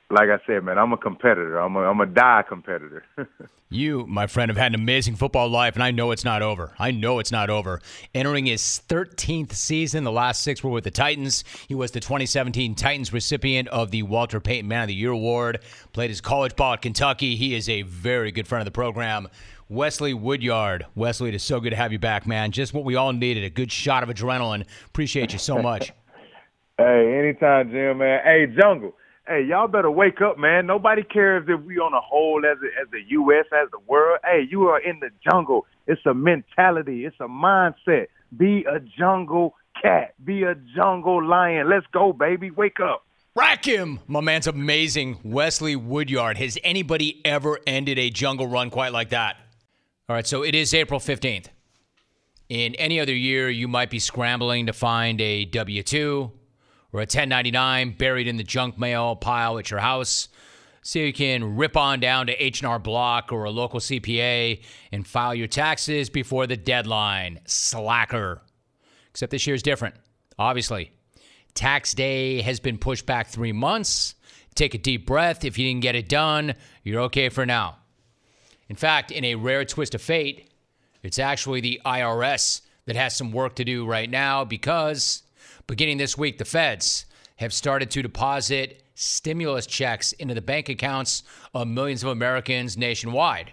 like I said, man, I'm a competitor. I'm a die competitor. You, my friend, have had an amazing football life, and I know it's not over. I know it's not over. Entering his 13th season, the last 6 were with the Titans. He was the 2017 Titans recipient of the Walter Payton Man of the Year Award. Played his college ball at Kentucky. He is a very good friend of the program. Wesley Woodyard. Wesley, it is so good to have you back, man. Just what we all needed, a good shot of adrenaline. Appreciate you so much. Hey, anytime, Jim, man. Hey, Jungle. Hey, y'all better wake up, man. Nobody cares if we on a whole as the U.S., as the world. Hey, you are in the jungle. It's a mentality. It's a mindset. Be a jungle cat. Be a jungle lion. Let's go, baby. Wake up. Rack him! My man's amazing. Wesley Woodyard. Has anybody ever ended a jungle run quite like that? All right, so it is April 15th. In any other year, you might be scrambling to find a W-2 or a 1099 buried in the junk mail pile at your house so you can rip on down to H&R Block or a local CPA and file your taxes before the deadline. Slacker. Except this year's different, obviously. Tax day has been pushed back 3 months. Take a deep breath. If you didn't get it done, you're okay for now. In fact, in a rare twist of fate, it's actually the IRS that has some work to do right now because beginning this week, the feds have started to deposit stimulus checks into the bank accounts of millions of Americans nationwide.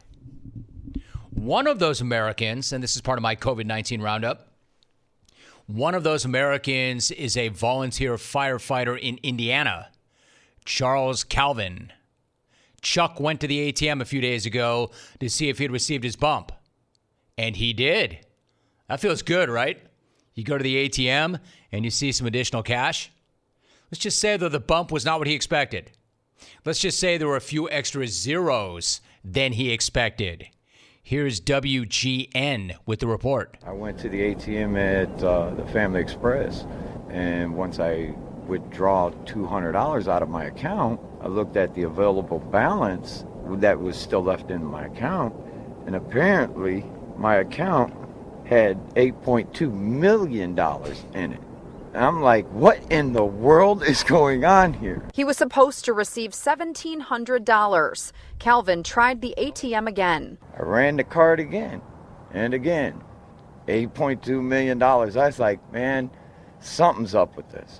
One of those Americans, and this is part of my COVID-19 roundup, one of those Americans is a volunteer firefighter in Indiana, Charles Calvin. Chuck went to the ATM a few days ago to see if he'd received his bump. And he did. That feels good, right? You go to the ATM and you see some additional cash. Let's just say that the bump was not what he expected. Let's just say there were a few extra zeros than he expected. Here's WGN with the report. I went to the ATM at the Family Express, and once I withdraw $200 out of my account, I looked at the available balance that was still left in my account, and apparently my account had $8.2 million in it. And I'm like, what in the world is going on here? He was supposed to receive $1,700. Calvin tried the ATM again. I ran the card again and again. $8.2 million. I was like, man, something's up with this.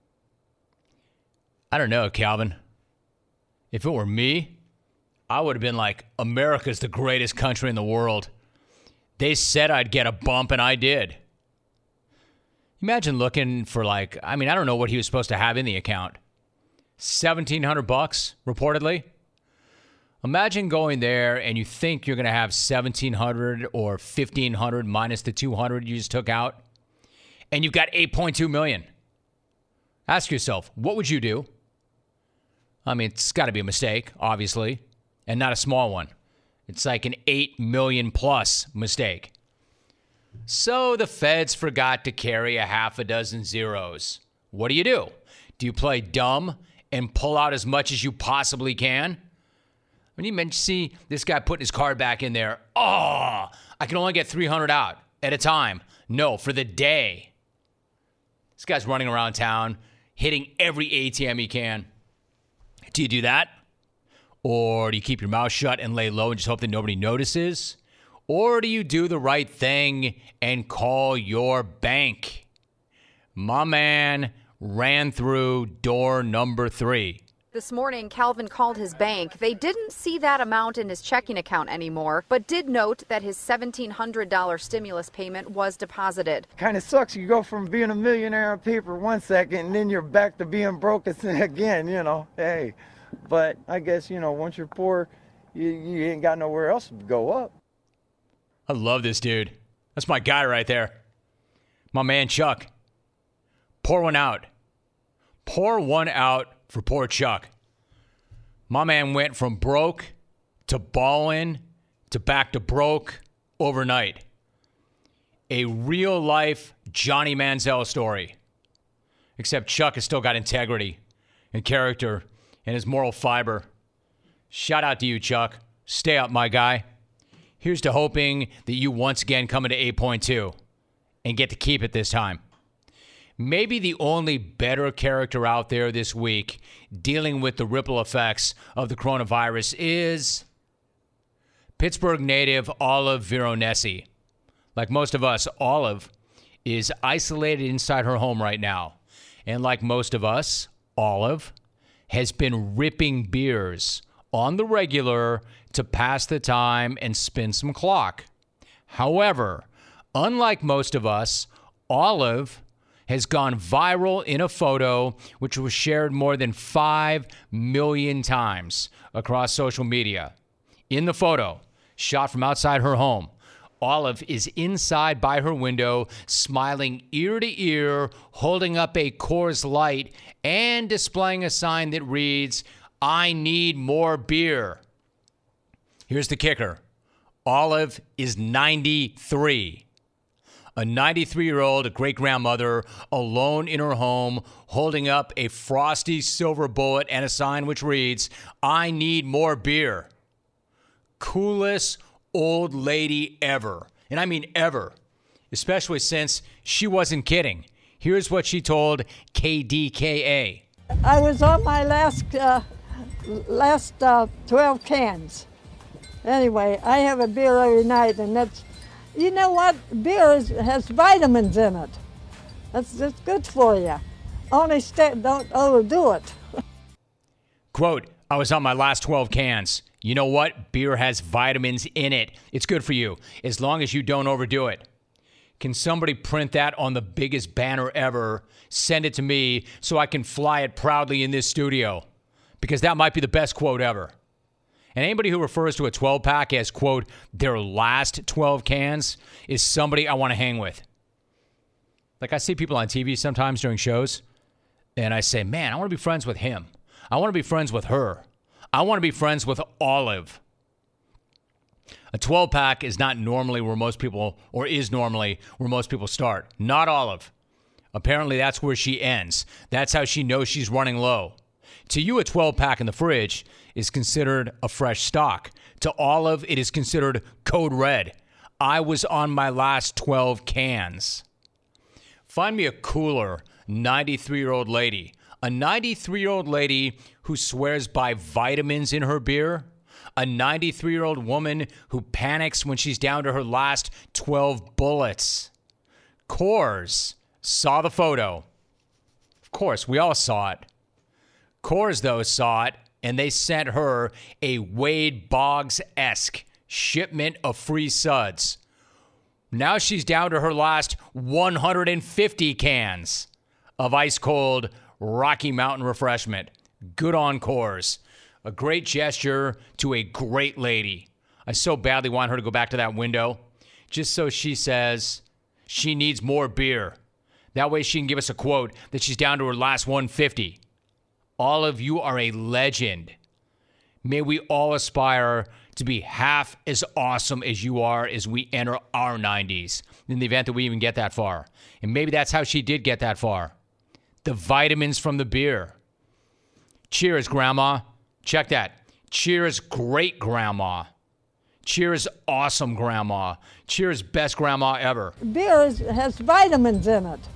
I don't know, Calvin. If it were me, I would have been like, America's the greatest country in the world. They said I'd get a bump, and I did. Imagine looking for I don't know what he was supposed to have in the account. $1,700, reportedly. Imagine going there and you think you're going to have $1,700 or $1,500 minus the $200 you just took out, and you've got $8.2 million. Ask yourself, what would you do? I mean, it's got to be a mistake, obviously, and not a small one. It's like an 8 million plus mistake. So the feds forgot to carry a half a dozen zeros. What do? Do you play dumb and pull out as much as you possibly can? When you see this guy putting his card back in there, I can only get 300 out at a time. No, for the day. This guy's running around town, hitting every ATM he can. Do you do that? Or do you keep your mouth shut and lay low and just hope that nobody notices? Or do you do the right thing and call your bank? My man ran through door number 3. This morning, Calvin called his bank. They didn't see that amount in his checking account anymore, but did note that his $1,700 stimulus payment was deposited. Kind of sucks. You go from being a millionaire on paper 1 second, and then you're back to being broke again, Hey, but I guess, once you're poor, you ain't got nowhere else to go up. I love this dude. That's my guy right there. My man, Chuck. Pour one out. Pour one out for poor Chuck. My man went from broke to ballin' to back to broke overnight. A real life Johnny Manziel story. Except Chuck has still got integrity and character and his moral fiber. Shout out to you, Chuck. Stay up, my guy. Here's to hoping that you once again come into 8.2 and get to keep it this time. Maybe the only better character out there this week dealing with the ripple effects of the coronavirus is Pittsburgh native Olive Veronesi. Like most of us, Olive is isolated inside her home right now. And like most of us, Olive has been ripping beers on the regular to pass the time and spin some clock. However, unlike most of us, Olive has gone viral in a photo which was shared more than 5 million times across social media. In the photo, shot from outside her home, Olive is inside by her window, smiling ear to ear, holding up a Coors Light and displaying a sign that reads, "I need more beer." Here's the kicker. Olive is 93. A 93-year-old great-grandmother alone in her home, holding up a frosty silver bullet and a sign which reads, "I need more beer." Coolest old lady ever. And I mean ever. Especially since she wasn't kidding. Here's what she told KDKA. I was on my last 12 cans. Anyway, I have a beer every night, and that's, you know what? Beer has vitamins in it. That's good for you. Only don't overdo it. Quote, "I was on my last 12 cans. You know what? Beer has vitamins in it. It's good for you, as long as you don't overdo it." Can somebody print that on the biggest banner ever, send it to me so I can fly it proudly in this studio? Because that might be the best quote ever. And anybody who refers to a 12-pack as, quote, their last 12 cans is somebody I want to hang with. Like, I see people on TV sometimes during shows, and I say, man, I want to be friends with him. I want to be friends with her. I want to be friends with Olive. A 12-pack is not normally where most people, or is normally where most people start. Not Olive. Apparently, that's where she ends. That's how she knows she's running low. To you, a 12-pack in the fridge is considered a fresh stock. To Olive, it is considered code red. I was on my last 12 cans. Find me a cooler 93-year-old lady. A 93-year-old lady who swears by vitamins in her beer. A 93-year-old woman who panics when she's down to her last 12 bullets. Coors saw the photo. Of course, we all saw it. Coors, though, saw it, and they sent her a Wade Boggs-esque shipment of free suds. Now she's down to her last 150 cans of ice-cold Rocky Mountain refreshment. Good on Coors. A great gesture to a great lady. I so badly want her to go back to that window just so she says she needs more beer. That way she can give us a quote that she's down to her last 150. Olive, you are a legend. May we all aspire to be half as awesome as you are as we enter our 90s, in the event that we even get that far. And maybe that's how she did get that far. The vitamins from the beer. Cheers, Grandma. Check that. Cheers, great Grandma. Cheers, awesome Grandma. Cheers, best Grandma ever. Beer has vitamins in it.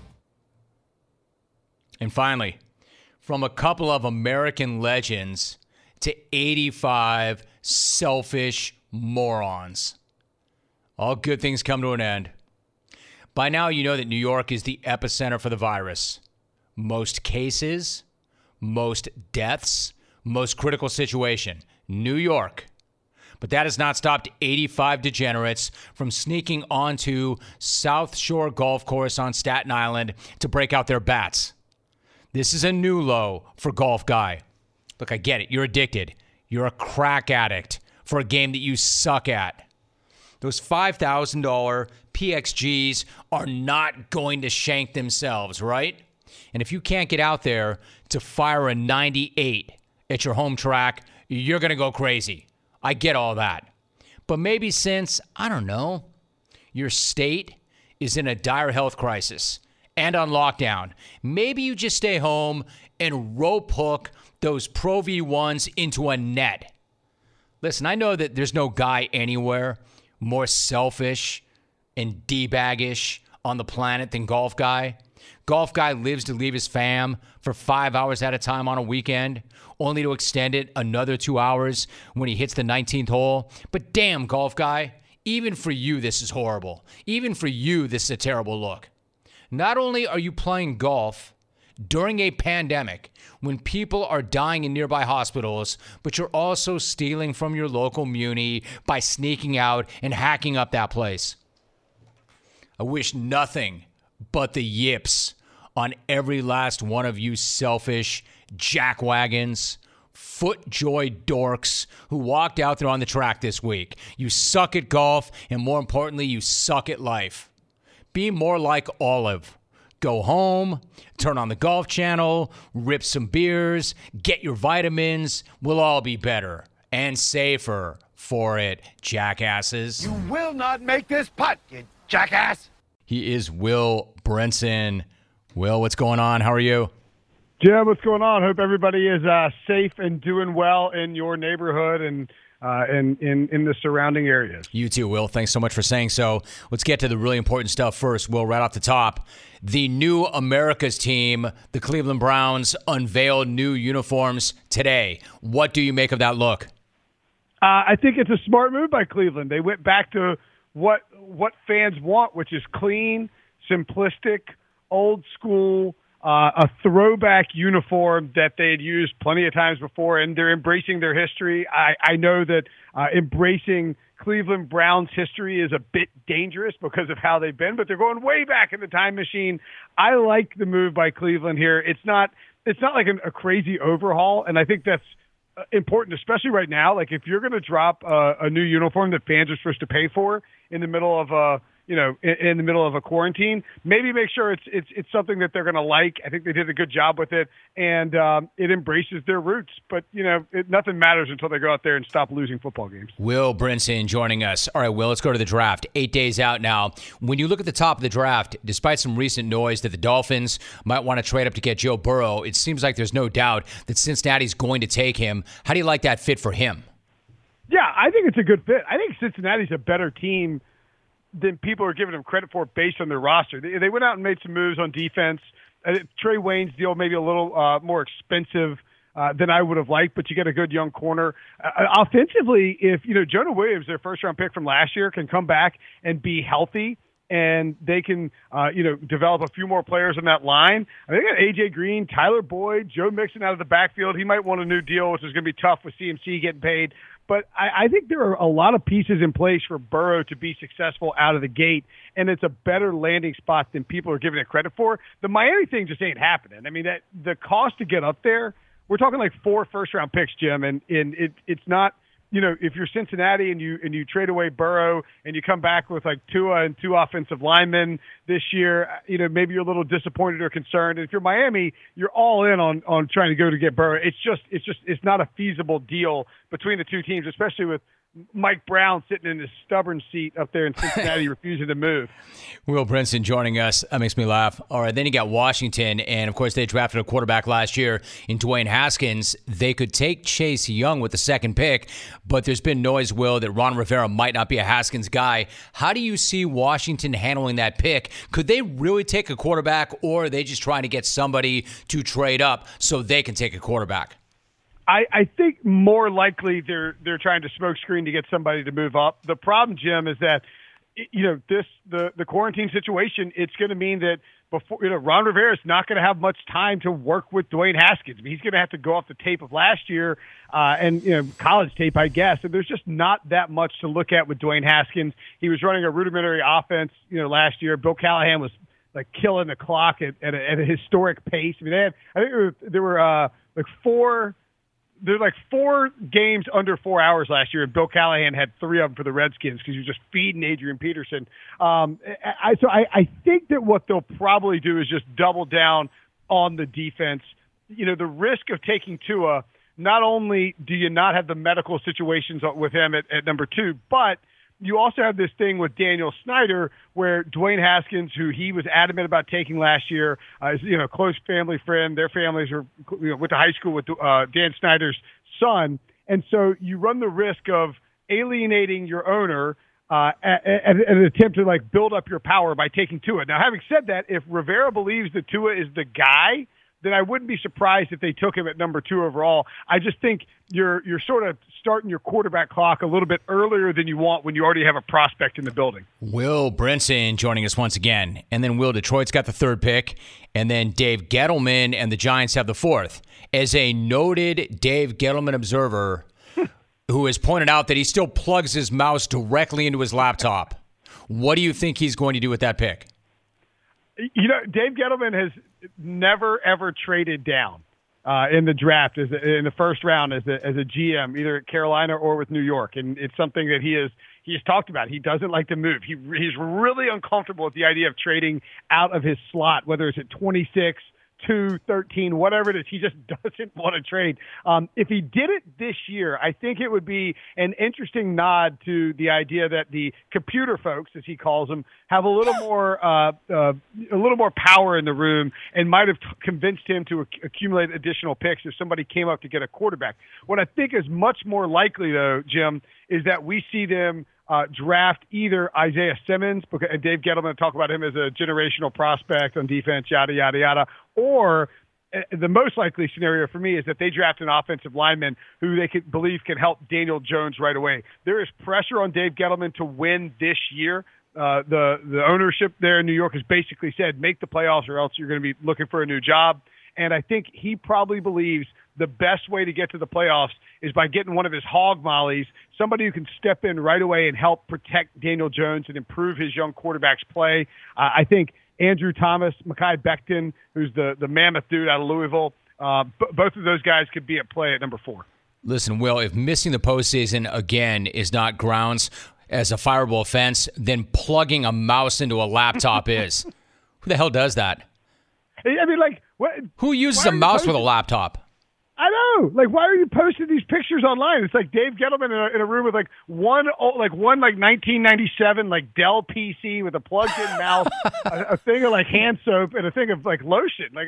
And finally, from a couple of American legends to 85 selfish morons. All good things come to an end. By now, you know that New York is the epicenter for the virus. Most cases, most deaths, most critical situation. New York. But that has not stopped 85 degenerates from sneaking onto South Shore Golf Course on Staten Island to break out their bats. This is a new low for Golf Guy. Look, I get it. You're addicted. You're a crack addict for a game that you suck at. Those $5,000 PXGs are not going to shank themselves, right? And if you can't get out there to fire a 98 at your home track, you're going to go crazy. I get all that. But maybe since, I don't know, your state is in a dire health crisis and on lockdown, maybe you just stay home and rope hook those Pro V1s into a net. Listen, I know that there's no guy anywhere more selfish and D-baggish on the planet than Golf Guy. Golf guy lives to leave his fam for 5 hours at a time on a weekend, only to extend it another 2 hours when he hits the 19th hole. But damn, golf guy, even for you, this is horrible. Even for you, this is a terrible look. Not only are you playing golf during a pandemic when people are dying in nearby hospitals, but you're also stealing from your local muni by sneaking out and hacking up that place. I wish nothing but the yips on every last one of you selfish jackwagons, FootJoy dorks who walked out there on the track this week. You suck at golf, and more importantly, you suck at life. Be more like Olive. Go home, turn on the Golf Channel, rip some beers, get your vitamins. We'll all be better and safer for it, jackasses. You will not make this putt, you jackass. He is Will Brinson. Will, what's going on? How are you? Jim, what's going on? Hope everybody is safe and doing well in your neighborhood and in the surrounding areas. You too, Will. Thanks so much for saying so. Let's get to the really important stuff first. Will, right off the top, the new America's team, the Cleveland Browns, unveiled new uniforms today. What do you make of that look? I think it's a smart move by Cleveland. They went back to what fans want, which is clean, simplistic, old school, a throwback uniform that they had used plenty of times before, and they're embracing their history. I know that embracing Cleveland Browns history is a bit dangerous because of how they've been, but they're going way back in the time machine. I like the move by Cleveland here. It's not like a crazy overhaul, and I think that's important, especially right now. Like if you're going to drop a new uniform that fans are supposed to pay for in the middle of in the middle of a quarantine, maybe make sure it's something that they're going to like. I think they did a good job with it, and it embraces their roots. But, nothing matters until they go out there and stop losing football games. Will Brinson joining us. All right, Will, let's go to the draft. 8 days out now. When you look at the top of the draft, despite some recent noise that the Dolphins might want to trade up to get Joe Burrow, it seems like there's no doubt that Cincinnati's going to take him. How do you like that fit for him? Yeah, I think it's a good fit. I think Cincinnati's a better team than people are giving them credit for based on their roster. They went out and made some moves on defense. Trey Wayne's deal maybe a little more expensive than I would have liked, but you get a good young corner. Offensively, if Jonah Williams, their first-round pick from last year, can come back and be healthy, and they can develop a few more players on that line. I think A.J. Green, Tyler Boyd, Joe Mixon out of the backfield. He might want a new deal, which is going to be tough with CMC getting paid. But I think there are a lot of pieces in place for Burrow to be successful out of the gate, and it's a better landing spot than people are giving it credit for. The Miami thing just ain't happening. I mean, the cost to get up there, we're talking like 4 first-round picks, Jim, and it's not – if you're Cincinnati and you trade away Burrow and you come back with like Tua and 2 offensive linemen this year, maybe you're a little disappointed or concerned. And if you're Miami, you're all in on trying to go to get Burrow. It's not a feasible deal between the two teams, especially with Mike Brown sitting in his stubborn seat up there in Cincinnati refusing to move. Will Brinson joining us. That makes me laugh. All right, then you got Washington, and of course they drafted a quarterback last year in Dwayne Haskins. They could take Chase Young with the second pick, but there's been noise, Will, that Ron Rivera might not be a Haskins guy. How do you see Washington handling that pick? Could they really take a quarterback, or are they just trying to get somebody to trade up so they can take a quarterback? I think more likely they're trying to smokescreen to get somebody to move up. The problem, Jim, is that the quarantine situation. It's going to mean that before Ron Rivera is not going to have much time to work with Dwayne Haskins. I mean, he's going to have to go off the tape of last year and college tape, I guess. And there's just not that much to look at with Dwayne Haskins. He was running a rudimentary offense, last year. Bill Callahan was like killing the clock at a historic pace. I mean, there were There's like 4 games under 4 hours last year, and Bill Callahan had 3 of them for the Redskins because he was just feeding Adrian Peterson. So I think that what they'll probably do is just double down on the defense. The risk of taking Tua, not only do you not have the medical situations with him at number 2, but you also have this thing with Daniel Snyder where Dwayne Haskins, who he was adamant about taking last year, is a close family friend. Their families went to high school with Dan Snyder's son. And so you run the risk of alienating your owner an attempt to like build up your power by taking Tua. Now, having said that, if Rivera believes that Tua is the guy, then I wouldn't be surprised if they took him at number 2 overall. I just think you're sort of starting your quarterback clock a little bit earlier than you want when you already have a prospect in the building. Will Brinson joining us once again. And then Will, Detroit's got the 3rd pick. And then Dave Gettleman and the Giants have the 4th. As a noted Dave Gettleman observer who has pointed out that he still plugs his mouse directly into his laptop, what do you think he's going to do with that pick? You know, Dave Gettleman has never, ever traded down in the draft in the first round as a GM, either at Carolina or with New York. And it's something that he has talked about. He doesn't like to move. He's really uncomfortable with the idea of trading out of his slot, whether it's at 26, 2, 13, whatever it is. He just doesn't want to trade. If he did it this year, I think it would be an interesting nod to the idea that the computer folks, as he calls them, have a little more power in the room and might have convinced him to accumulate additional picks if somebody came up to get a quarterback. What I think is much more likely, though, Jim, is that we see them draft either Isaiah Simmons, because Dave Gettleman will talk about him as a generational prospect on defense, yada, yada, yada, or the most likely scenario for me is that they draft an offensive lineman who they believe can help Daniel Jones right away. There is pressure on Dave Gettleman to win this year. The ownership there in New York has basically said, make the playoffs or else you're going to be looking for a new job. And I think he probably believes the best way to get to the playoffs is by getting one of his hog mollies, somebody who can step in right away and help protect Daniel Jones and improve his young quarterback's play. I think Andrew Thomas, Mekhi Becton, who's the mammoth dude out of Louisville, both of those guys could be at play at number 4. Listen, Will, if missing the postseason again is not grounds as a fireable offense, then plugging a mouse into a laptop is. Who the hell does that? I mean, like, what? Who uses a mouse with a laptop? I know. Like, why are you posting these pictures online? It's like Dave Gettleman in a room with one 1997 like Dell PC with a plugged-in mouse, a thing of like hand soap, and a thing of like lotion, like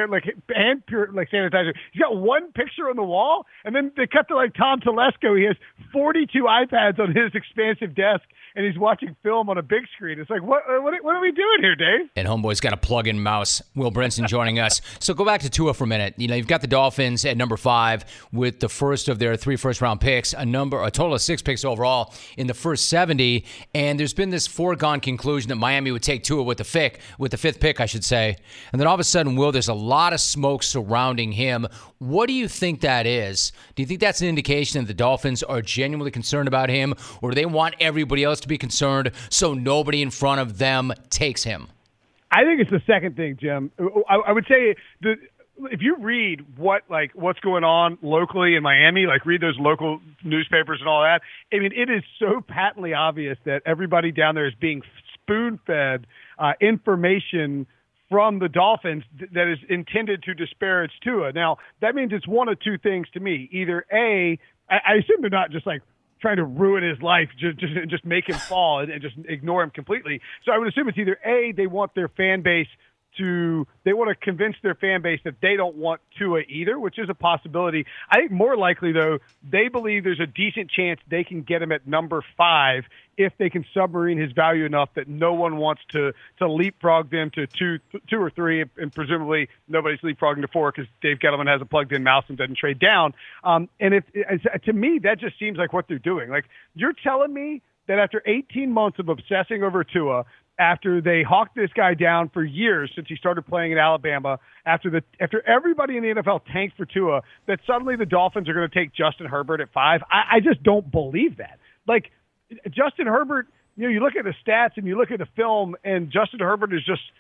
hand pure like sanitizer. He's got one picture on the wall, and then they cut to like Tom Telesco. He has 42 iPads on his expansive desk, and he's watching film on a big screen. It's like, what are we doing here, Dave? And homeboy's got a plug-in mouse. Will Brinson joining us. So go back to Tua for a minute. You know, you've got the Dolphins at number 5 with the first of their 3 first-round picks, a total of 6 picks overall in the first 70. And there's been this foregone conclusion that Miami would take Tua with the 5th pick, I should say. And then all of a sudden, Will, there's a lot of smoke surrounding him. What do you think that is? Do you think that's an indication that the Dolphins are genuinely concerned about him, or do they want everybody else to be concerned so nobody in front of them takes him? I think it's the second thing, Jim. I would say if you read what's going on locally in Miami, like read those local newspapers and all that, I mean, it is so patently obvious that everybody down there is being spoon-fed information from the Dolphins that is intended to disparage Tua. Now, that means it's one of two things to me. Either A, I assume they're not just like trying to ruin his life, just make him fall and just ignore him completely. So I would assume it's either A, they want their fan base they want to convince their fan base that they don't want Tua either, which is a possibility. I think more likely, though, they believe there's a decent chance they can get him at number 5 if they can submarine his value enough that no one wants to leapfrog them to 2 or 3, and presumably nobody's leapfrogging to 4 because Dave Gettleman has a plugged-in mouse and doesn't trade down. And to me, that just seems like what they're doing. Like, you're telling me that after 18 months of obsessing over Tua, after they hawked this guy down for years since he started playing in Alabama, after everybody in the NFL tanked for Tua, that suddenly the Dolphins are going to take Justin Herbert at 5. I just don't believe that. Like, Justin Herbert, you look at the stats and you look at the film, and Justin Herbert is just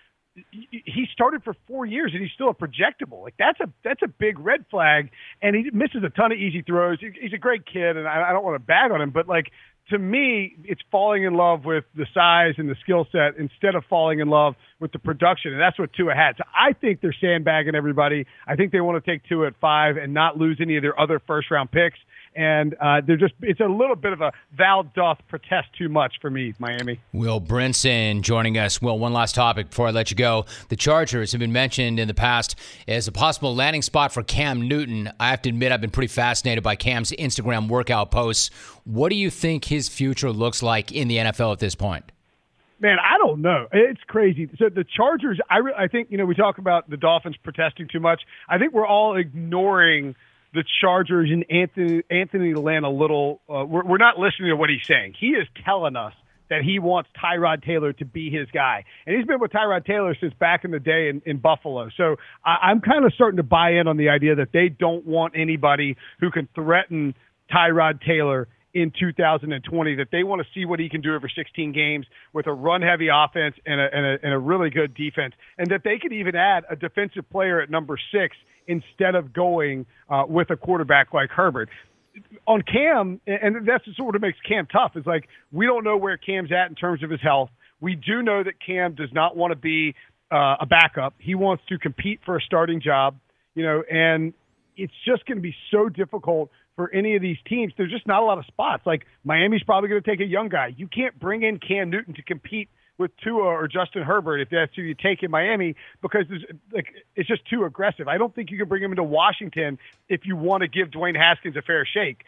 he started for 4 years and he's still a projectable. Like, that's a big red flag, and he misses a ton of easy throws. He's a great kid, and I don't want to bag on him, but like, to me, it's falling in love with the size and the skill set instead of falling in love with the production, and that's what Tua had. So I think they're sandbagging everybody. I think they want to take Tua at 5 and not lose any of their other first-round picks. And it's a little bit of a thou doth protest too much for me, Miami. Will Brinson joining us. Will, one last topic before I let you go. The Chargers have been mentioned in the past as a possible landing spot for Cam Newton. I have to admit, I've been pretty fascinated by Cam's Instagram workout posts. What do you think his future looks like in the NFL at this point? Man, I don't know. It's crazy. So the Chargers, I think, we talk about the Dolphins protesting too much. I think we're all ignoring the Chargers and Anthony Lynn a little. We're not listening to what he's saying. He is telling us that he wants Tyrod Taylor to be his guy. And he's been with Tyrod Taylor since back in the day in Buffalo. So I'm kind of starting to buy in on the idea that they don't want anybody who can threaten Tyrod Taylor in 2020, that they want to see what he can do over 16 games with a run-heavy offense and a really good defense, and that they could even add a defensive player at number 6 instead of going with a quarterback like Herbert. On Cam, and that's sort of makes Cam tough, is like we don't know where Cam's at in terms of his health. We do know that Cam does not want to be a backup. He wants to compete for a starting job, and it's just going to be so difficult for any of these teams. There's just not a lot of spots. Like Miami's probably going to take a young guy. You can't bring in Cam Newton to compete with Tua or Justin Herbert if that's who you take in Miami, because it's just too aggressive. I don't think you can bring him into Washington if you want to give Dwayne Haskins a fair shake.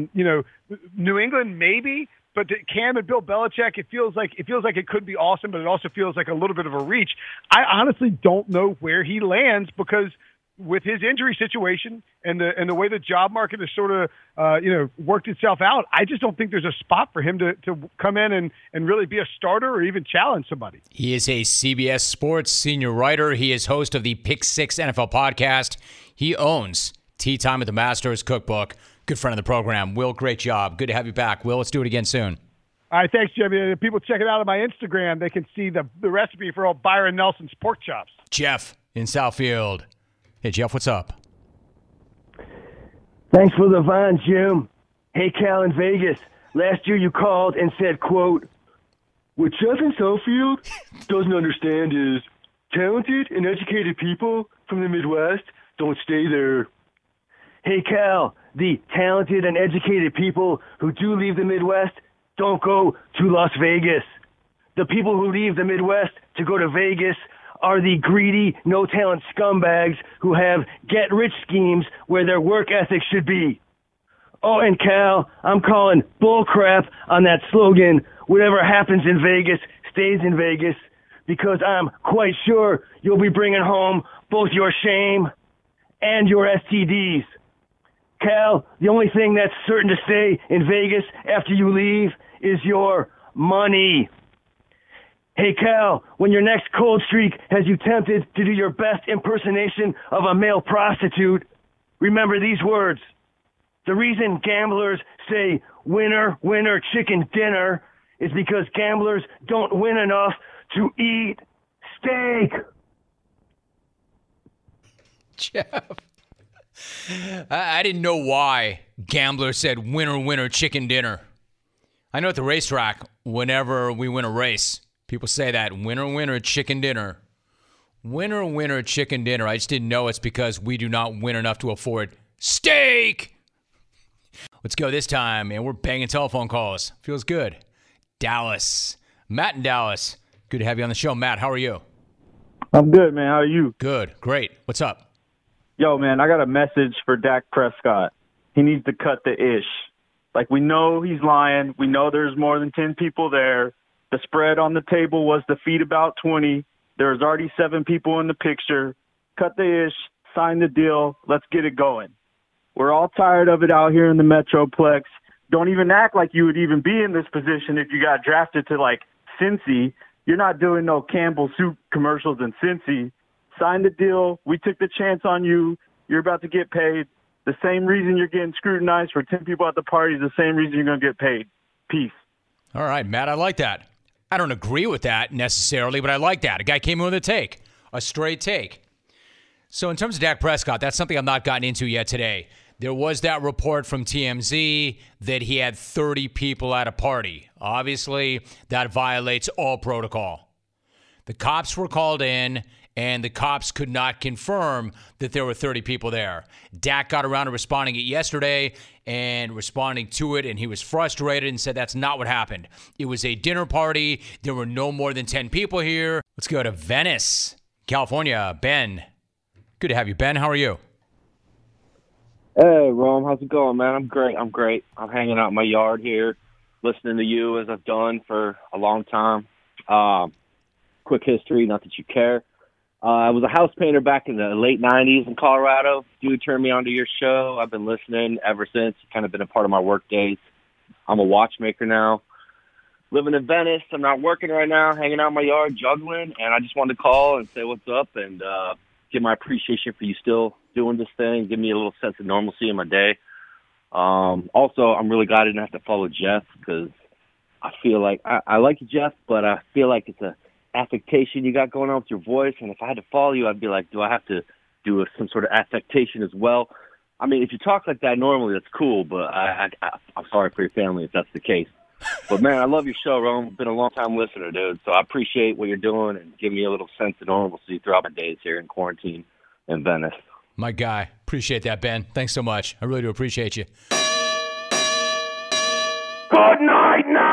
New England maybe, but Cam and Bill Belichick, it feels like it could be awesome, but it also feels like a little bit of a reach. I honestly don't know where he lands, because with his injury situation and the way the job market has sort of worked itself out, I just don't think there's a spot for him to come in and really be a starter or even challenge somebody. He is a CBS Sports senior writer. He is host of the Pick 6 NFL podcast. He owns Tea Time at the Masters Cookbook. Good friend of the program. Will, great job. Good to have you back. Will, let's do it again soon. All right, thanks, Jimmy. If people check it out on my Instagram, they can see the recipe for old Byron Nelson's pork chops. Jeff in Southfield. Hey, Jeff, what's up? Thanks for the vine, Jim. Hey, Cal in Vegas. Last year you called and said, quote, what Jeff in Southfield doesn't understand is talented and educated people from the Midwest don't stay there. Hey, Cal, the talented and educated people who do leave the Midwest don't go to Las Vegas. The people who leave the Midwest to go to Vegas are the greedy, no-talent scumbags who have get-rich schemes where their work ethic should be. Oh, and Cal, I'm calling bullcrap on that slogan, whatever happens in Vegas stays in Vegas, because I'm quite sure you'll be bringing home both your shame and your STDs. Cal, the only thing that's certain to stay in Vegas after you leave is your money. Hey, Cal, when your next cold streak has you tempted to do your best impersonation of a male prostitute, remember these words. The reason gamblers say winner, winner, chicken dinner is because gamblers don't win enough to eat steak. Jeff, I didn't know why gamblers said winner, winner, chicken dinner. I know at the racetrack, whenever we win a race, people say that, winner, winner, chicken dinner. Winner, winner, chicken dinner. I just didn't know it's because we do not win enough to afford steak. Let's go this time, man. We're banging telephone calls. Feels good. Dallas. Matt in Dallas. Good to have you on the show. Matt, how are you? I'm good, man. How are you? Good. Great. What's up? Yo, man, I got a message for Dak Prescott. He needs to cut the ish. Like, we know he's lying. We know there's more than 10 people there. The spread on the table was the feed about 20. There's already 7 people in the picture. Cut the ish. Sign the deal. Let's get it going. We're all tired of it out here in the Metroplex. Don't even act like you would even be in this position if you got drafted to, like, Cincy. You're not doing no Campbell Soup commercials in Cincy. Sign the deal. We took the chance on you. You're about to get paid. The same reason you're getting scrutinized for 10 people at the party is the same reason you're going to get paid. Peace. All right, Matt, I like that. I don't agree with that necessarily, but I like that. A guy came in with a take, a straight take. So in terms of Dak Prescott, that's something I've not gotten into yet today. There was that report from TMZ that he had 30 people at a party. Obviously, that violates all protocol. The cops were called in, and the cops could not confirm that there were 30 people there. Dak got around to responding it yesterday and responding to it, and he was frustrated and said that's not what happened. It was a dinner party. There were no more than 10 people here. Let's go to Venice, California. Ben. Good to have you, Ben. How are you? Hey, Rome. How's it going, man? I'm great. I'm hanging out in my yard here, listening to you as I've done for a long time. Quick history, not that you care. I was a house painter back in the late 90s in Colorado. Dude turned me onto your show. I've been listening ever since. It's kind of been a part of my work days. I'm a watchmaker now. Living in Venice. I'm not working right now, hanging out in my yard, juggling, and I just wanted to call and say what's up and give my appreciation for you still doing this thing, give me a little sense of normalcy in my day. Also, I'm really glad I didn't have to follow Jeff because I feel like I like you, Jeff, but I feel like it's a affectation you got going on with your voice, and if I had to follow you, I'd be like, do I have to do some sort of affectation as well? I mean, if you talk like that normally, that's cool, but I'm sorry for your family if that's the case. But, man, I love your show, Rome. I've been a long-time listener, dude, so I appreciate what you're doing and give me a little sense of normalcy throughout my days here in quarantine in Venice. My guy. Appreciate that, Ben. Thanks so much. I really do appreciate you. Good night now.